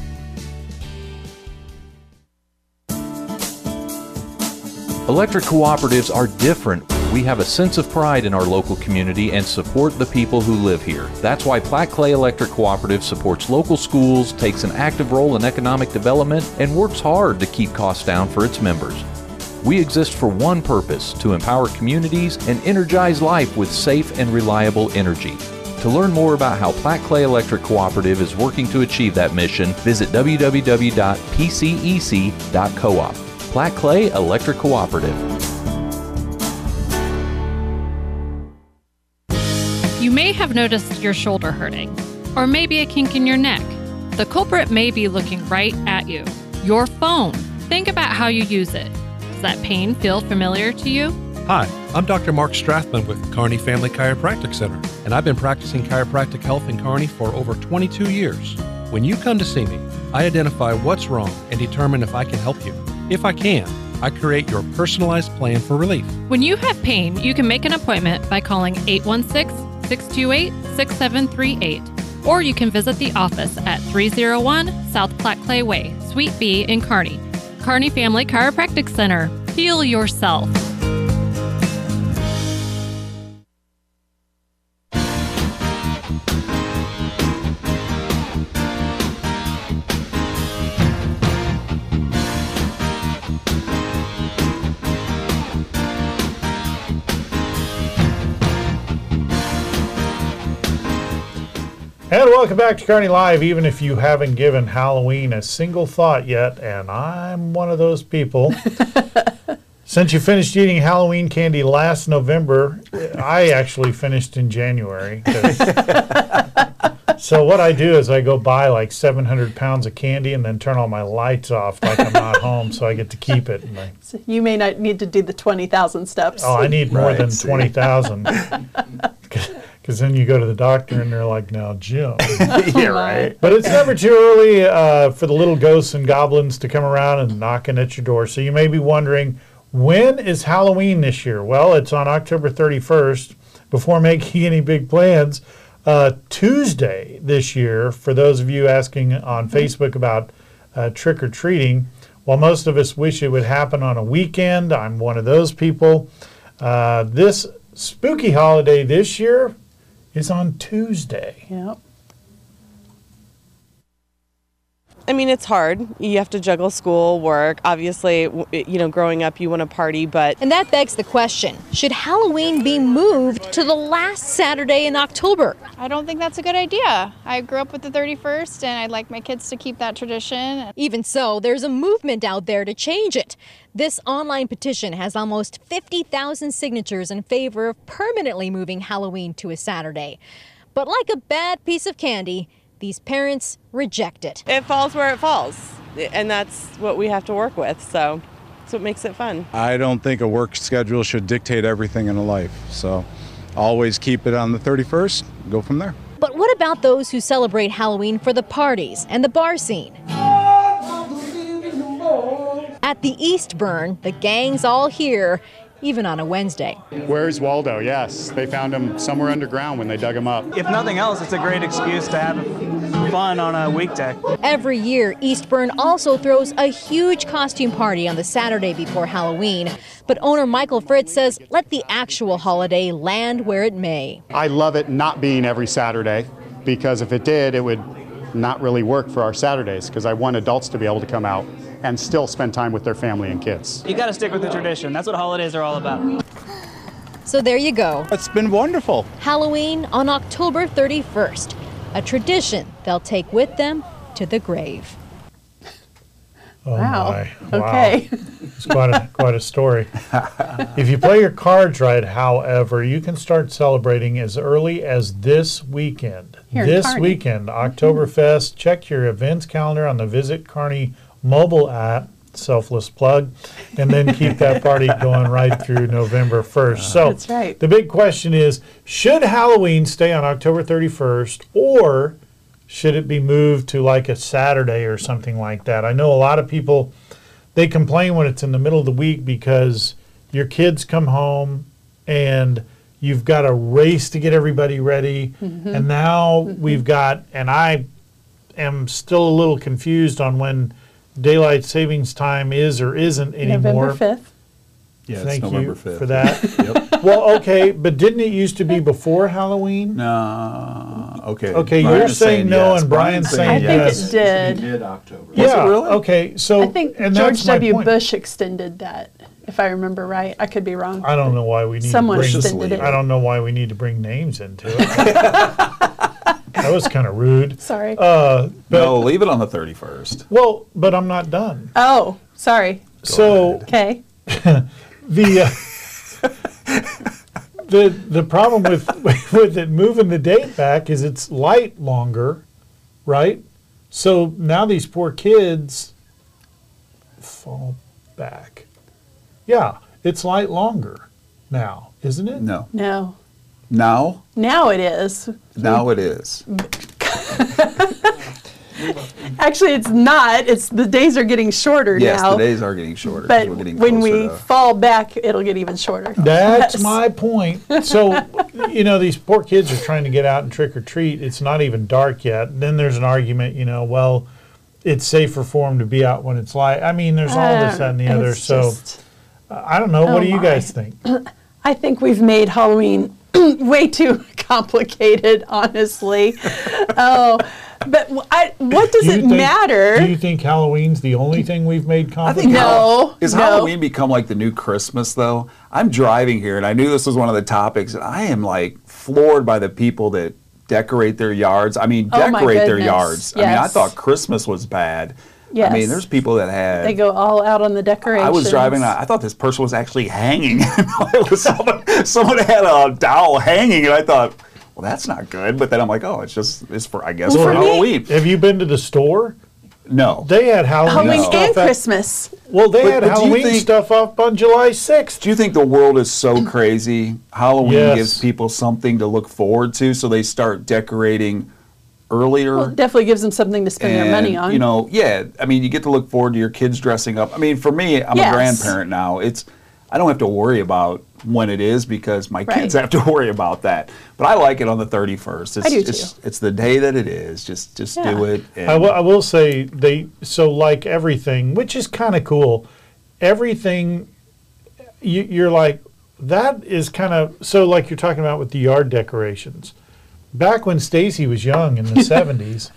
Speaker 10: Electric cooperatives are different. We have a sense of pride in our local community and support the people who live here. That's why Platte Clay Electric Cooperative supports local schools, takes an active role in economic development, and works hard to keep costs down for its members. We exist for one purpose, to empower communities and energize life with safe and reliable energy. To learn more about how Platte Clay Electric Cooperative is working to achieve that mission, visit www.pcec.coop. Platte Clay Electric Cooperative.
Speaker 7: You may have noticed your shoulder hurting. or maybe a kink in your neck. The culprit may be looking right at you. Your phone. Think about how you use it. Does that pain feel familiar to you?
Speaker 8: Hi, I'm Dr. Mark Strathman with Kearney Family Chiropractic Center, and I've been practicing chiropractic health in Kearney for over 22 years. When you come to see me, I identify what's wrong and determine if I can help you. If I can, I create your personalized plan for relief.
Speaker 7: When you have pain, you can make an appointment by calling 816-628-6738, or you can visit the office at 301 South Platte Clay Way, Suite B in Kearney. Kearney Family Chiropractic Center. Heal yourself.
Speaker 1: And welcome back to Kearney Live, even if you haven't given Halloween a single thought yet, and I'm one of those people. Since you finished eating Halloween candy last November, I actually finished in January. So what I do is I go buy like 700 pounds of candy and then turn all my lights off like I'm not home, so I get to keep it. And
Speaker 4: So you may not need to do the 20,000 steps.
Speaker 1: oh, I need more than 20,000. Because then you go to the doctor and they're like, now, Jim.
Speaker 2: Yeah, right.
Speaker 1: But it's never too early for the little ghosts and goblins to come around and knocking at your door. So you may be wondering, when is Halloween this year? Well, it's on October 31st. Before making any big plans, Tuesday this year, for those of you asking on Facebook about trick-or-treating, while most of us wish it would happen on a weekend, I'm one of those people. This spooky holiday this year is on Tuesday.
Speaker 4: Yep.
Speaker 13: I mean, it's hard. You have to juggle school, work. Obviously, you know, growing up, you want to party, but...
Speaker 14: And that begs the question, should Halloween be moved to the last Saturday in October?
Speaker 15: I don't think that's a good idea. I grew up with the 31st, and I'd like my kids to keep that tradition.
Speaker 14: Even so, there's a movement out there to change it. This online petition has almost 50,000 signatures in favor of permanently moving Halloween to a Saturday. But like a bad piece of candy, these parents reject it.
Speaker 13: It falls where it falls, and that's what we have to work with, so that's what makes it fun.
Speaker 16: I don't think a work schedule should dictate everything in a life, so always keep it on the 31st, go from there.
Speaker 14: But what about those who celebrate Halloween for the parties and the bar scene? At the Eastburn, the gang's all here, even on a Wednesday.
Speaker 17: Where's Waldo? Yes, they found him somewhere underground when they dug him up.
Speaker 18: If nothing else, it's a great excuse to have fun on a weekday.
Speaker 14: Every year, Eastburn also throws a huge costume party on the Saturday before Halloween. But owner Michael Fritz says let the actual holiday land where it may.
Speaker 17: I love it not being every Saturday, because if it did, it would not really work for our Saturdays, because I want adults to be able to come out and still spend time with their family and kids.
Speaker 18: You got to stick with the tradition. That's what holidays are all about.
Speaker 14: So there you go.
Speaker 17: It's been wonderful.
Speaker 14: Halloween on October 31st, a tradition they'll take with them to the grave.
Speaker 1: Oh
Speaker 4: Wow.
Speaker 1: my.
Speaker 4: Okay.
Speaker 1: It's quite a story. If you play your cards right, however, you can start celebrating as early as this weekend.
Speaker 4: Here in
Speaker 1: This
Speaker 4: Kearney.
Speaker 1: weekend, Oktoberfest. Check your events calendar on the Visit Kearney mobile app, selfless plug, and then keep that party going right through November 1st. So
Speaker 4: That's right.
Speaker 1: the big question is, should Halloween stay on October 31st, or should it be moved to like a Saturday or something like that? I know a lot of people, they complain when it's in the middle of the week because your kids come home and you've got a race to get everybody ready. And now we've got, and I am still a little confused on when daylight savings time is or isn't anymore.
Speaker 4: November 5th.
Speaker 2: Yeah,
Speaker 1: Thank
Speaker 2: it's
Speaker 1: you
Speaker 2: November 5th.
Speaker 1: for that.
Speaker 2: Yep.
Speaker 1: Well, okay, but didn't it used to be before Halloween?
Speaker 2: No. Okay.
Speaker 1: Okay,
Speaker 2: Brian
Speaker 1: you're
Speaker 2: is
Speaker 1: saying no
Speaker 2: yes.
Speaker 1: and Brian's saying
Speaker 4: I think
Speaker 1: yes.
Speaker 4: it did.
Speaker 3: Mid-October.
Speaker 1: Yeah.
Speaker 2: Was it really?
Speaker 1: Okay. So
Speaker 4: I think
Speaker 1: and
Speaker 4: George
Speaker 1: that's my
Speaker 4: W.
Speaker 1: point.
Speaker 4: Bush extended that, if I remember right. I could be wrong.
Speaker 1: I don't know why we need
Speaker 4: Someone
Speaker 1: to bring.
Speaker 4: extended it.
Speaker 1: I don't know why we need to bring names into it. That was kind of rude.
Speaker 4: Sorry.
Speaker 1: But,
Speaker 2: No, leave it on the 31st.
Speaker 1: well, but I'm not done.
Speaker 4: Oh, sorry.
Speaker 1: So
Speaker 4: Okay.
Speaker 1: the The problem with it moving the date back is it's light longer, right? So now these poor kids fall back. Yeah, it's light longer now, isn't it?
Speaker 2: No.
Speaker 4: No.
Speaker 2: Now?
Speaker 4: Now it is.
Speaker 2: Now it is.
Speaker 4: Actually, it's not. It's the days are getting shorter
Speaker 2: Yes,
Speaker 4: now.
Speaker 2: the days are getting shorter.
Speaker 4: But
Speaker 2: We're getting
Speaker 4: when
Speaker 2: closer
Speaker 4: we
Speaker 2: to-
Speaker 4: fall back, it'll get even shorter.
Speaker 1: That's
Speaker 4: Yes.
Speaker 1: my point. So, these poor kids are trying to get out and trick or treat. It's not even dark yet. Then there's an argument, well, it's safer for them to be out when it's light. I mean, there's all this, that, and the other.
Speaker 4: It's
Speaker 1: So,
Speaker 4: just-
Speaker 1: I don't know. What do you guys think?
Speaker 4: I think we've made Halloween way too complicated, honestly. But what does it matter?
Speaker 1: Do you think Halloween's the only thing we've made
Speaker 2: I
Speaker 1: complicated?
Speaker 2: think Is Halloween become like the new Christmas, though? I'm driving here, and I knew this was one of the topics, and I am, like, floored by the people that decorate their yards. I mean,
Speaker 4: Oh, my
Speaker 2: decorate their
Speaker 4: goodness.
Speaker 2: yards. I mean, I
Speaker 4: Yes.
Speaker 2: thought Christmas was bad.
Speaker 4: Yes.
Speaker 2: I mean, there's people that had...
Speaker 4: They go all out on the decorations.
Speaker 2: I was driving. I thought this person was actually hanging. It was someone had a doll hanging, and I thought, well, that's not good. But then I'm like, oh, it's for I guess
Speaker 1: Well,
Speaker 2: for
Speaker 1: for me-
Speaker 2: Halloween.
Speaker 1: Have you been to the store?
Speaker 2: No.
Speaker 1: They had Halloween stuff
Speaker 4: and
Speaker 1: at-
Speaker 4: Christmas.
Speaker 1: Well, they
Speaker 2: But-
Speaker 1: had
Speaker 2: but do you
Speaker 1: Halloween
Speaker 2: think-
Speaker 1: stuff up on July 6th.
Speaker 2: Do you think the world is so crazy? Halloween
Speaker 1: Yes.
Speaker 2: gives people something to look forward to, so they start decorating earlier.
Speaker 4: Well, it definitely gives them something to spend their money on.
Speaker 2: I mean, you get to look forward to your kids dressing up. I mean, for me, I'm
Speaker 4: Yes.
Speaker 2: a grandparent now. I don't have to worry about when it is because my kids
Speaker 4: Right.
Speaker 2: have to worry about that. But I like it on the 31st.
Speaker 4: I do
Speaker 2: It's the day that it is. Just do it. And
Speaker 1: I will say like everything, which is kind of cool. Everything, you're like, that is kind of, so like you're talking about with the yard decorations. Back when Stacy was young in the 70s,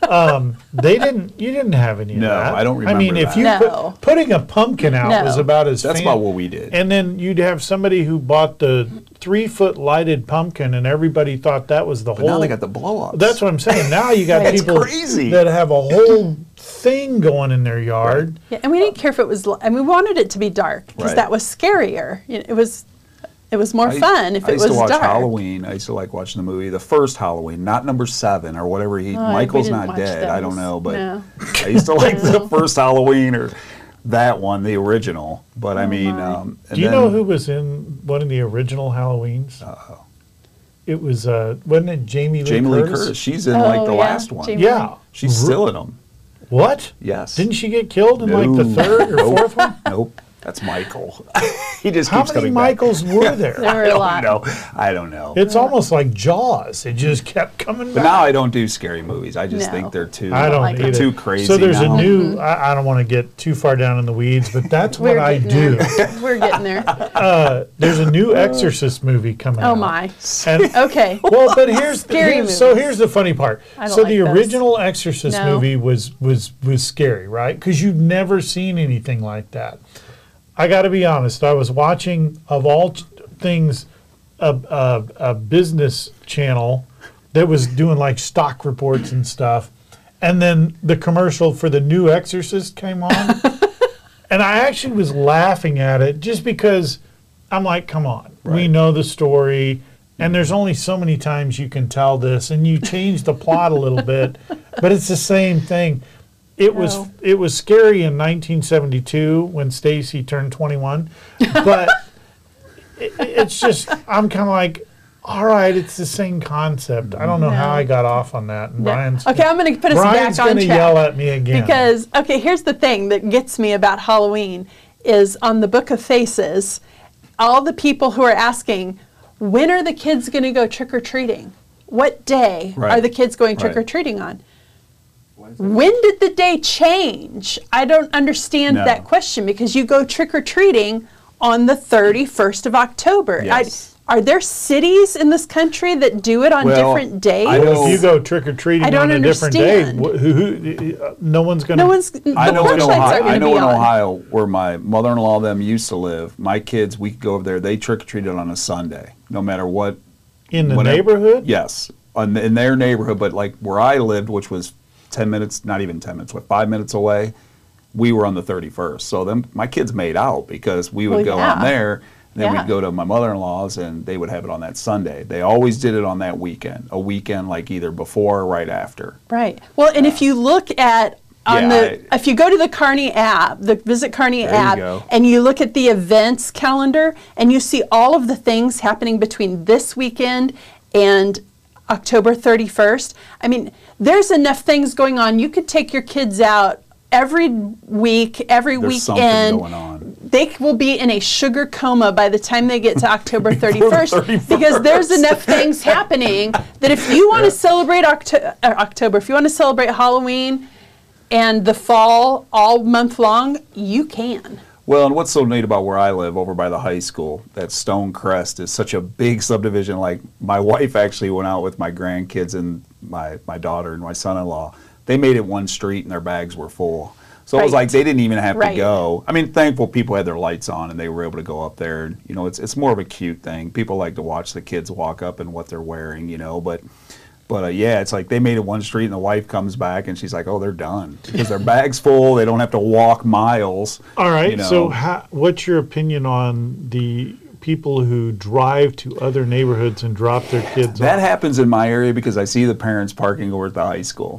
Speaker 1: you didn't have any of
Speaker 2: No,
Speaker 1: that.
Speaker 2: I don't
Speaker 1: I mean,
Speaker 2: remember
Speaker 1: if you
Speaker 4: that.
Speaker 1: putting a pumpkin out
Speaker 4: No.
Speaker 1: was about as
Speaker 2: That's about what we did.
Speaker 1: And then you'd have somebody who bought the 3-foot lighted pumpkin, and everybody thought that was the
Speaker 2: But
Speaker 1: whole.
Speaker 2: now they got the blow-ups.
Speaker 1: That's what I'm saying. Now you got
Speaker 2: It's
Speaker 1: people
Speaker 2: crazy.
Speaker 1: that have a whole thing going in their yard.
Speaker 4: Yeah, and we didn't care if it was, and we wanted it to be dark because
Speaker 2: Right.
Speaker 4: that was scarier. It was more fun if
Speaker 2: I
Speaker 4: it
Speaker 2: used
Speaker 4: was
Speaker 2: to watch
Speaker 4: dark.
Speaker 2: Halloween. I used to like watching the movie, the first Halloween, not number 7 or whatever.
Speaker 4: we
Speaker 2: Michael's
Speaker 4: didn't
Speaker 2: not
Speaker 4: watch
Speaker 2: dead. I don't
Speaker 4: those.
Speaker 2: know, but
Speaker 4: No.
Speaker 2: I used to like the first Halloween or that one, the original. But I mean, and
Speaker 1: Do you
Speaker 2: then-
Speaker 1: know who was in one of the original Halloweens? It was, wasn't it Jamie Lee
Speaker 2: Jamie Lee
Speaker 1: Curtis?
Speaker 2: Curtis. She's in like the last one.
Speaker 1: Yeah.
Speaker 2: She's still in them.
Speaker 1: What?
Speaker 2: Yes.
Speaker 1: Didn't she get killed in like the
Speaker 2: No.
Speaker 1: third or
Speaker 2: Nope.
Speaker 1: fourth one?
Speaker 2: Nope. That's Michael. He just
Speaker 1: How
Speaker 2: keeps
Speaker 1: many
Speaker 2: coming
Speaker 1: Michaels
Speaker 2: back.
Speaker 1: were there?
Speaker 4: There were a lot.
Speaker 2: I don't know.
Speaker 1: It's almost like Jaws. It just kept coming
Speaker 2: But
Speaker 1: back.
Speaker 2: now I don't do scary movies. I just
Speaker 4: No.
Speaker 2: think they're too.
Speaker 1: I don't
Speaker 2: they're
Speaker 1: either.
Speaker 2: too crazy.
Speaker 1: So there's
Speaker 2: now.
Speaker 1: a new. I don't want to get too far down in the weeds, but that's what
Speaker 4: We're
Speaker 1: I
Speaker 4: getting
Speaker 1: do.
Speaker 4: there. We're getting there.
Speaker 1: There's a new Exorcist movie coming out.
Speaker 4: Oh my.
Speaker 1: And,
Speaker 4: Okay.
Speaker 1: well, but here's
Speaker 4: Scary
Speaker 1: here's the funny part.
Speaker 4: I don't
Speaker 1: So
Speaker 4: like
Speaker 1: the
Speaker 4: those.
Speaker 1: original Exorcist
Speaker 4: No.
Speaker 1: movie was scary, right? Because you've never seen anything like that. I got to be honest. I was watching, of all things, a business channel that was doing like stock reports and stuff, and then the commercial for the new Exorcist came on, and I actually was laughing at it just because I'm like, come on, we know the story. And there's only so many times you can tell this, and you change the plot a little bit, but it's the same thing. It was scary in 1972 when Stacy turned 21, but it's just I'm kind of like, all right, it's the same concept. I don't know how I got off on that. And Brian's
Speaker 4: Okay, I'm going to put us
Speaker 1: Brian's
Speaker 4: back on
Speaker 1: gonna
Speaker 4: track.
Speaker 1: yell at me again
Speaker 4: Because, okay, here's the thing that gets me about Halloween is on the Book of Faces, all the people who are asking, when are the kids going to go trick-or-treating? What day
Speaker 2: Right.
Speaker 4: are the kids going
Speaker 2: Right.
Speaker 4: trick-or-treating on? When did the day change? I don't understand
Speaker 2: No.
Speaker 4: that question because you go trick-or-treating on the 31st of October.
Speaker 2: Yes.
Speaker 4: Are there cities in this country that do it on
Speaker 2: Well,
Speaker 4: different days?
Speaker 2: I know-
Speaker 1: if you go trick or treating
Speaker 4: I don't
Speaker 1: on a different day,
Speaker 4: understand.
Speaker 1: no one's going
Speaker 4: No one's.
Speaker 2: I know in
Speaker 4: the flashlights
Speaker 2: Ohio.
Speaker 4: are
Speaker 2: I
Speaker 4: going to
Speaker 2: know
Speaker 4: be
Speaker 2: in
Speaker 4: on.
Speaker 2: Ohio where my mother-in-law them used to live. My kids, we could go over there. They trick or treated on a Sunday, no matter what.
Speaker 1: in the
Speaker 2: whatever-
Speaker 1: neighborhood.
Speaker 2: Yes, in their neighborhood, but like where I lived, which was 10 minutes, not even 10 minutes, 5 minutes away, we were on the 31st. So my kids made out because we would
Speaker 4: Well,
Speaker 2: go
Speaker 4: yeah.
Speaker 2: on there. Then
Speaker 4: Yeah.
Speaker 2: we'd go to my mother-in-law's, and they would have it on that Sunday. They always did it on that weekend, a weekend like either before or right after.
Speaker 4: Right. Well, and if you look at if you go to the Kearney app, the Visit Kearney
Speaker 2: There you
Speaker 4: app,
Speaker 2: go.
Speaker 4: and you look at the events calendar, and you see all of the things happening between this weekend and October 31st. I mean, there's enough things going on. You could take your kids out every week, every
Speaker 2: There's something
Speaker 4: weekend.
Speaker 2: going on.
Speaker 4: They will be in a sugar coma by the time they get to October 31st because there's enough things happening that if you want to celebrate October, if you want to celebrate Halloween and the fall all month long, you can.
Speaker 2: Well, and what's so neat about where I live over by the high school, that Stone Crest is such a big subdivision. Like, my wife actually went out with my grandkids and my daughter and my son-in-law. They made it one street and their bags were full. So it was like they didn't even have to go. I mean, thankful people had their lights on and they were able to go up there. And, you know, it's more of a cute thing. People like to watch the kids walk up and what they're wearing, you know, but yeah, it's like they made it one street and the wife comes back and she's like, oh, they're done because their bag's full. They don't have to walk miles.
Speaker 1: All right.
Speaker 2: You know.
Speaker 1: So what's your opinion on the people who drive to other neighborhoods and drop their kids
Speaker 2: That
Speaker 1: off?
Speaker 2: happens in my area because I see the parents parking over at the high school.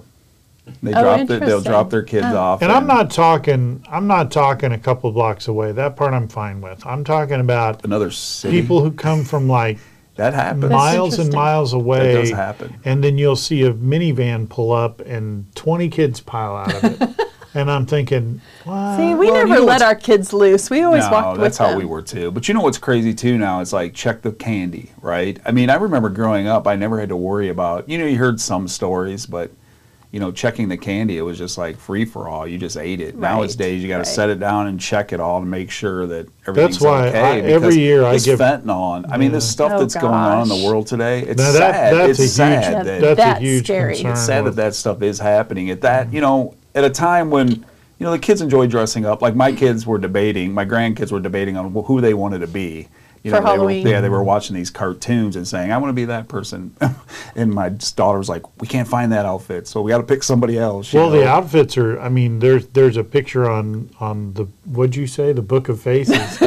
Speaker 2: They'll drop their kids off.
Speaker 1: And I'm not talking a couple blocks away. That part I'm fine with. I'm talking about
Speaker 2: another city.
Speaker 1: People who come from like
Speaker 2: that happens.
Speaker 1: Miles and miles away.
Speaker 2: That does happen.
Speaker 1: And then you'll see a minivan pull up and 20 kids pile out of it. And I'm thinking, what?
Speaker 4: See, we never let our kids loose. We always walked with them.
Speaker 2: That's how we were too. But you know what's crazy too now? It's like check the candy, right? I mean, I remember growing up, I never had to worry about, you know, you heard some stories, but you know, checking the candy, it was just like free for all. You just ate it. Nowadays, you got to set it down and check it all to make sure that everything's
Speaker 1: why
Speaker 2: okay.
Speaker 1: every year I give
Speaker 2: fentanyl. I mean, this stuff that's going on in the world today. It's
Speaker 1: now
Speaker 2: sad.
Speaker 1: That's
Speaker 2: It's sad.
Speaker 1: that's a huge concern.
Speaker 2: It's sad that stuff is happening at that. You know, at a time when you know the kids enjoy dressing up. Like my kids were debating, my grandkids were debating on who they wanted to be. You know,
Speaker 4: for Halloween.
Speaker 2: They were watching these cartoons and saying, I want to be that person. And my daughter was like, we can't find that outfit, so we got to pick somebody else.
Speaker 1: Well, the outfits are, I mean, there's a picture on the, what'd you say, the Book of Faces.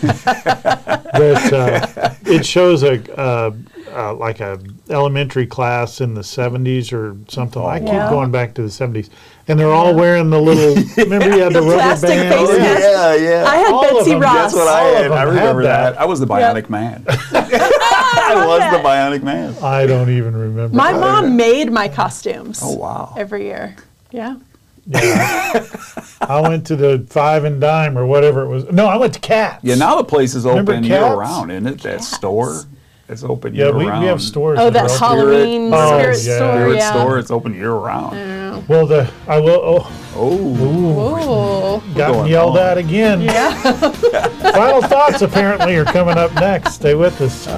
Speaker 1: that it shows like a elementary class in the 70s or something. I keep going back to the 70s. And they're all wearing the little, remember you had the rubber
Speaker 4: Plastic
Speaker 1: band?
Speaker 4: face masks.
Speaker 2: Yeah.
Speaker 4: I had
Speaker 1: All of
Speaker 4: Betsy
Speaker 1: them.
Speaker 4: Ross.
Speaker 2: That's what I
Speaker 1: All of
Speaker 2: had.
Speaker 1: them
Speaker 2: I remember
Speaker 1: had
Speaker 2: that.
Speaker 1: that.
Speaker 2: I was the Bionic Man. I was the Bionic Man.
Speaker 1: I don't even remember.
Speaker 4: My mom made my costumes.
Speaker 2: Oh, wow.
Speaker 4: Every year. Yeah.
Speaker 1: I went to the Five and Dime or whatever it was. No, I went to Cats.
Speaker 2: Yeah, now the place is
Speaker 1: Remember
Speaker 2: open
Speaker 1: Cats?
Speaker 2: year-round, isn't it? That store? It's open
Speaker 1: Yeah,
Speaker 2: year-round.
Speaker 1: we have stores.
Speaker 4: Oh,
Speaker 1: that
Speaker 4: that
Speaker 1: are
Speaker 4: Halloween spirit store.
Speaker 2: Spirit
Speaker 4: Yeah.
Speaker 2: store, it's open year-round.
Speaker 1: Well, I will.
Speaker 4: Whoa.
Speaker 1: Got
Speaker 2: going
Speaker 1: yelled
Speaker 2: on?
Speaker 1: at again.
Speaker 4: Yeah.
Speaker 1: Final thoughts apparently are coming up next. Stay with us.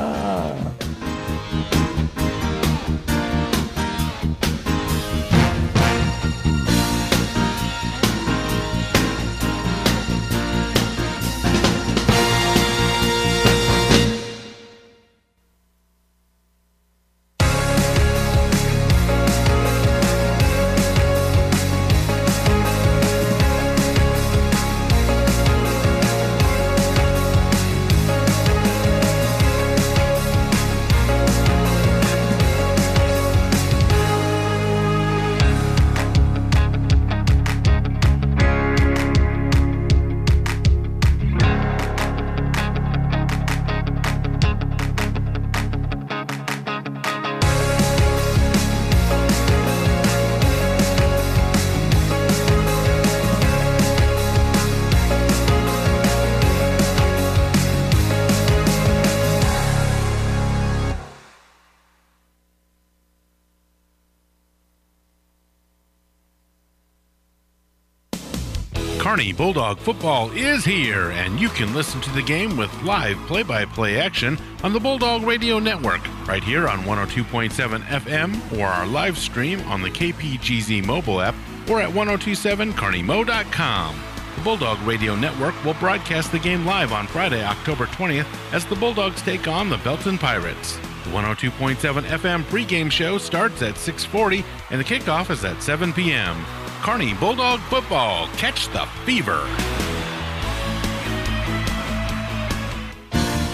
Speaker 5: Kearney Bulldog football is here, and you can listen to the game with live play-by-play action on the Bulldog Radio Network, right here on 102.7 FM, or our live stream on the KPGZ mobile app, or at 1027kearneymo.com. The Bulldog Radio Network will broadcast the game live on Friday, October 20th, as the Bulldogs take on the Belton Pirates. The 102.7 FM pregame show starts at 6:40, and the kickoff is at 7 p.m. Kearney Bulldog football. Catch the fever.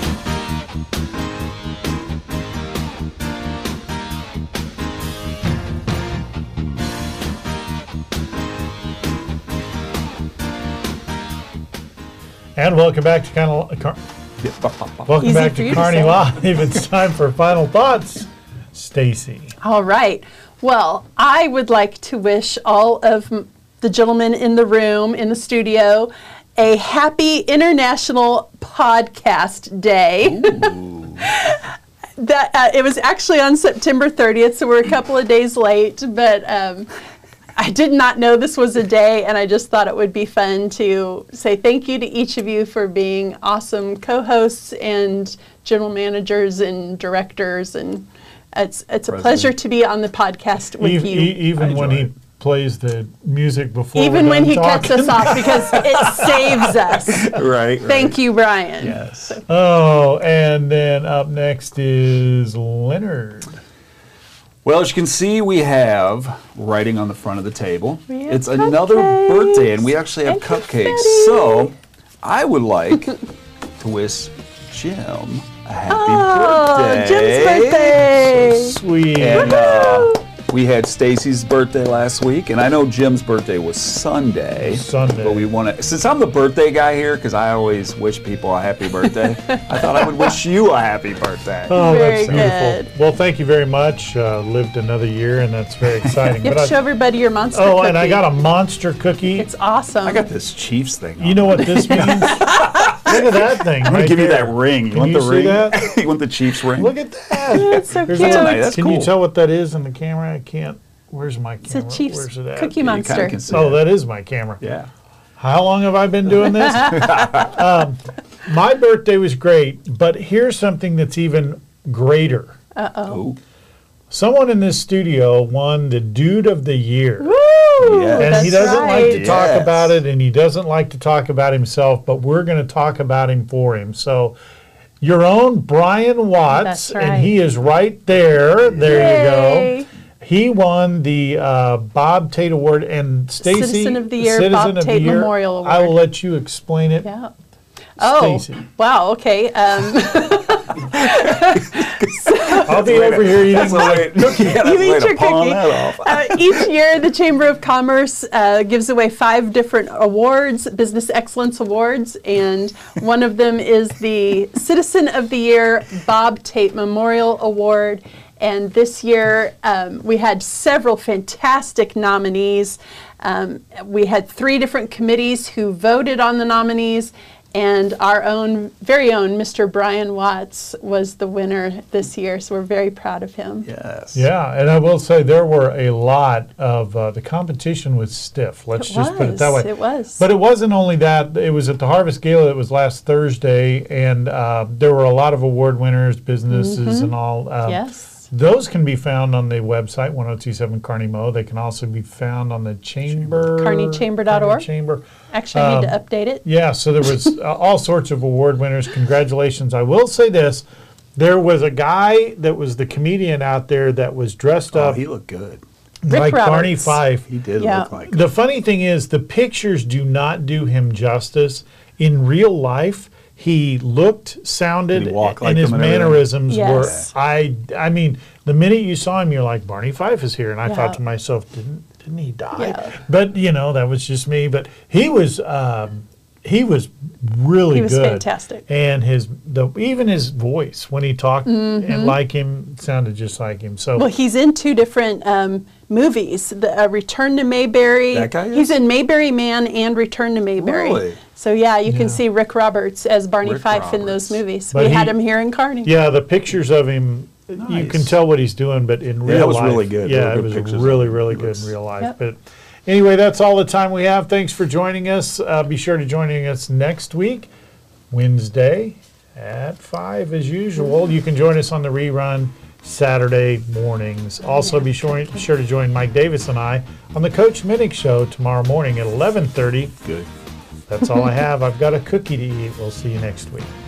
Speaker 1: And welcome back to Welcome
Speaker 4: Easy
Speaker 1: back
Speaker 4: for
Speaker 1: to
Speaker 4: you to
Speaker 1: Carney
Speaker 4: say.
Speaker 1: Live. It's time for final thoughts. Stacy.
Speaker 4: All right. Well, I would like to wish all of the gentlemen in the room, in the studio, a happy International Podcast Day. That it was actually on September 30th, so we're a couple of days late, but I did not know this was a day, and I just thought it would be fun to say thank you to each of you for being awesome co-hosts and general managers and directors, and it's a pleasure to be on the podcast with you.
Speaker 1: Even when he plays the music before
Speaker 4: Even
Speaker 1: we're
Speaker 4: when
Speaker 1: done
Speaker 4: he cuts
Speaker 1: talking.
Speaker 4: us off, because it saves us.
Speaker 2: Right.
Speaker 4: Thank you, Brian.
Speaker 2: Yes.
Speaker 1: Oh, and then up next is Leonard.
Speaker 2: Well, as you can see, we have writing on the front of the table.
Speaker 4: It's
Speaker 2: another birthday, and we actually have cupcakes. So I would like to wish Jim a happy birthday.
Speaker 4: Jim's birthday.
Speaker 1: So sweet.
Speaker 2: And we had Stacy's birthday last week, and I know Jim's birthday was Sunday. But we want to, since I'm the birthday guy here, because I always wish people a happy birthday, I thought I would wish you a happy birthday.
Speaker 1: Oh,
Speaker 4: Very
Speaker 1: that's beautiful. Well, thank you very much. Lived another year, and that's very exciting.
Speaker 4: You have to show everybody your monster
Speaker 1: Oh,
Speaker 4: cookie.
Speaker 1: and I got a monster cookie.
Speaker 4: It's awesome.
Speaker 2: I got this Chiefs thing.
Speaker 1: You know what this means? Look at that thing.
Speaker 2: I'm going
Speaker 1: right
Speaker 2: to give you
Speaker 1: there.
Speaker 2: that ring. You
Speaker 1: Can
Speaker 2: want
Speaker 1: you
Speaker 2: the
Speaker 1: see
Speaker 2: ring?
Speaker 1: that?
Speaker 2: You want the Chiefs ring?
Speaker 1: Look at that.
Speaker 4: That's so
Speaker 1: Here's
Speaker 4: cute.
Speaker 1: one.
Speaker 2: That's
Speaker 1: Can you
Speaker 2: cool.
Speaker 1: tell what that is in the camera? I can't. Where's my
Speaker 4: It's a
Speaker 1: camera?
Speaker 4: Chiefs
Speaker 1: Where's it at?
Speaker 4: Cookie
Speaker 2: You
Speaker 4: Monster.
Speaker 2: kinda can see
Speaker 1: Oh,
Speaker 2: it.
Speaker 1: that is my camera.
Speaker 2: Yeah.
Speaker 1: How long have I been doing this? My birthday was great, but here's something that's even greater.
Speaker 4: Uh-oh.
Speaker 1: Someone in this studio won the Dude of the Year.
Speaker 4: Woo!
Speaker 2: Yes.
Speaker 1: And he doesn't like to talk
Speaker 2: Yes.
Speaker 1: about it, and he doesn't like to talk about himself, but we're going to talk about him for him. So, your own Brian Watts,
Speaker 4: That's right.
Speaker 1: and he is right there. There you
Speaker 4: Yay.
Speaker 1: go. He won the Bob Tate Award, and Stacy,
Speaker 4: Citizen of the Year,
Speaker 1: Citizen
Speaker 4: Bob
Speaker 1: of the
Speaker 4: Tate
Speaker 1: Year.
Speaker 4: Memorial Award.
Speaker 1: I will let you explain it.
Speaker 4: Yeah. Oh,
Speaker 1: Stacy.
Speaker 4: wow. Okay.
Speaker 1: I'll be over here eating my cookie.
Speaker 4: You eat your cookie. Each year, the Chamber of Commerce gives away 5 different awards, Business Excellence Awards, and one of them is the Citizen of the Year Bob Tate Memorial Award. And this year, we had several fantastic nominees. We had 3 different committees who voted on the nominees, and our own, very own Mr. Brian Watts was the winner this year, so we're very proud of him.
Speaker 2: Yes.
Speaker 1: Yeah, and I will say there were a lot of, the competition was stiff. Let's just put it that way.
Speaker 4: It was.
Speaker 1: But it wasn't only that. It was at the Harvest Gala. It was last Thursday, and there were a lot of award winners, businesses, and all.
Speaker 4: Yes.
Speaker 1: Those can be found on the website, 1027 Carney Mo. They can also be found on the chamber.
Speaker 4: CarneyChamber.org.
Speaker 1: Carney Chamber.
Speaker 4: Actually, I need to update it.
Speaker 1: Yeah, so there was all sorts of award winners. Congratulations. I will say this. There was a guy that was the comedian out there that was dressed
Speaker 2: Oh,
Speaker 1: up
Speaker 2: he looked good.
Speaker 1: like
Speaker 4: Rick
Speaker 1: Barney
Speaker 4: Roberts.
Speaker 1: Fife.
Speaker 2: He did
Speaker 4: Yeah.
Speaker 2: look like
Speaker 1: The funny thing is, the pictures do not do him justice. In real life, he looked, sounded,
Speaker 2: Did he walk like
Speaker 1: and his
Speaker 2: them and everything?
Speaker 1: mannerisms
Speaker 4: Yes.
Speaker 1: were. I mean, the minute you saw him, you're like, Barney Fife is here, and I
Speaker 4: Yeah.
Speaker 1: thought to myself, didn't he die?
Speaker 4: Yeah.
Speaker 1: But you know, that was just me. But he was really
Speaker 4: He was
Speaker 1: good.
Speaker 4: fantastic.
Speaker 1: And even his voice when he talked and like him sounded just like him. So
Speaker 4: Well, he's in 2 different movies. The Return to Mayberry.
Speaker 2: That guy is?
Speaker 4: He's in Mayberry Man and Return to Mayberry.
Speaker 2: Really?
Speaker 4: So yeah, you can see Rick Roberts as Barney
Speaker 2: Rick
Speaker 4: Fife in
Speaker 2: Roberts.
Speaker 4: those movies.
Speaker 1: But
Speaker 4: we had
Speaker 1: he-
Speaker 4: him here in Kearney.
Speaker 1: yeah, the pictures of him, you
Speaker 2: Nice.
Speaker 1: can tell what he's doing, but in real
Speaker 2: that was
Speaker 1: life,
Speaker 2: really good. There
Speaker 1: Yeah,
Speaker 2: were
Speaker 1: it
Speaker 2: good
Speaker 1: was
Speaker 2: pictures of
Speaker 1: really,
Speaker 2: him.
Speaker 1: really
Speaker 2: He
Speaker 1: good
Speaker 2: was-
Speaker 1: in real life.
Speaker 4: Yep.
Speaker 1: But anyway, that's all the time we have. Thanks for joining us. Be sure to join us next week, Wednesday at 5 as usual. You can join us on the rerun Saturday mornings. Also, be sure to join Mike Davis and I on the Coach Minnick Show tomorrow morning at 11:30.
Speaker 2: Good.
Speaker 1: That's all I have. I've got a cookie to eat. We'll see you next week.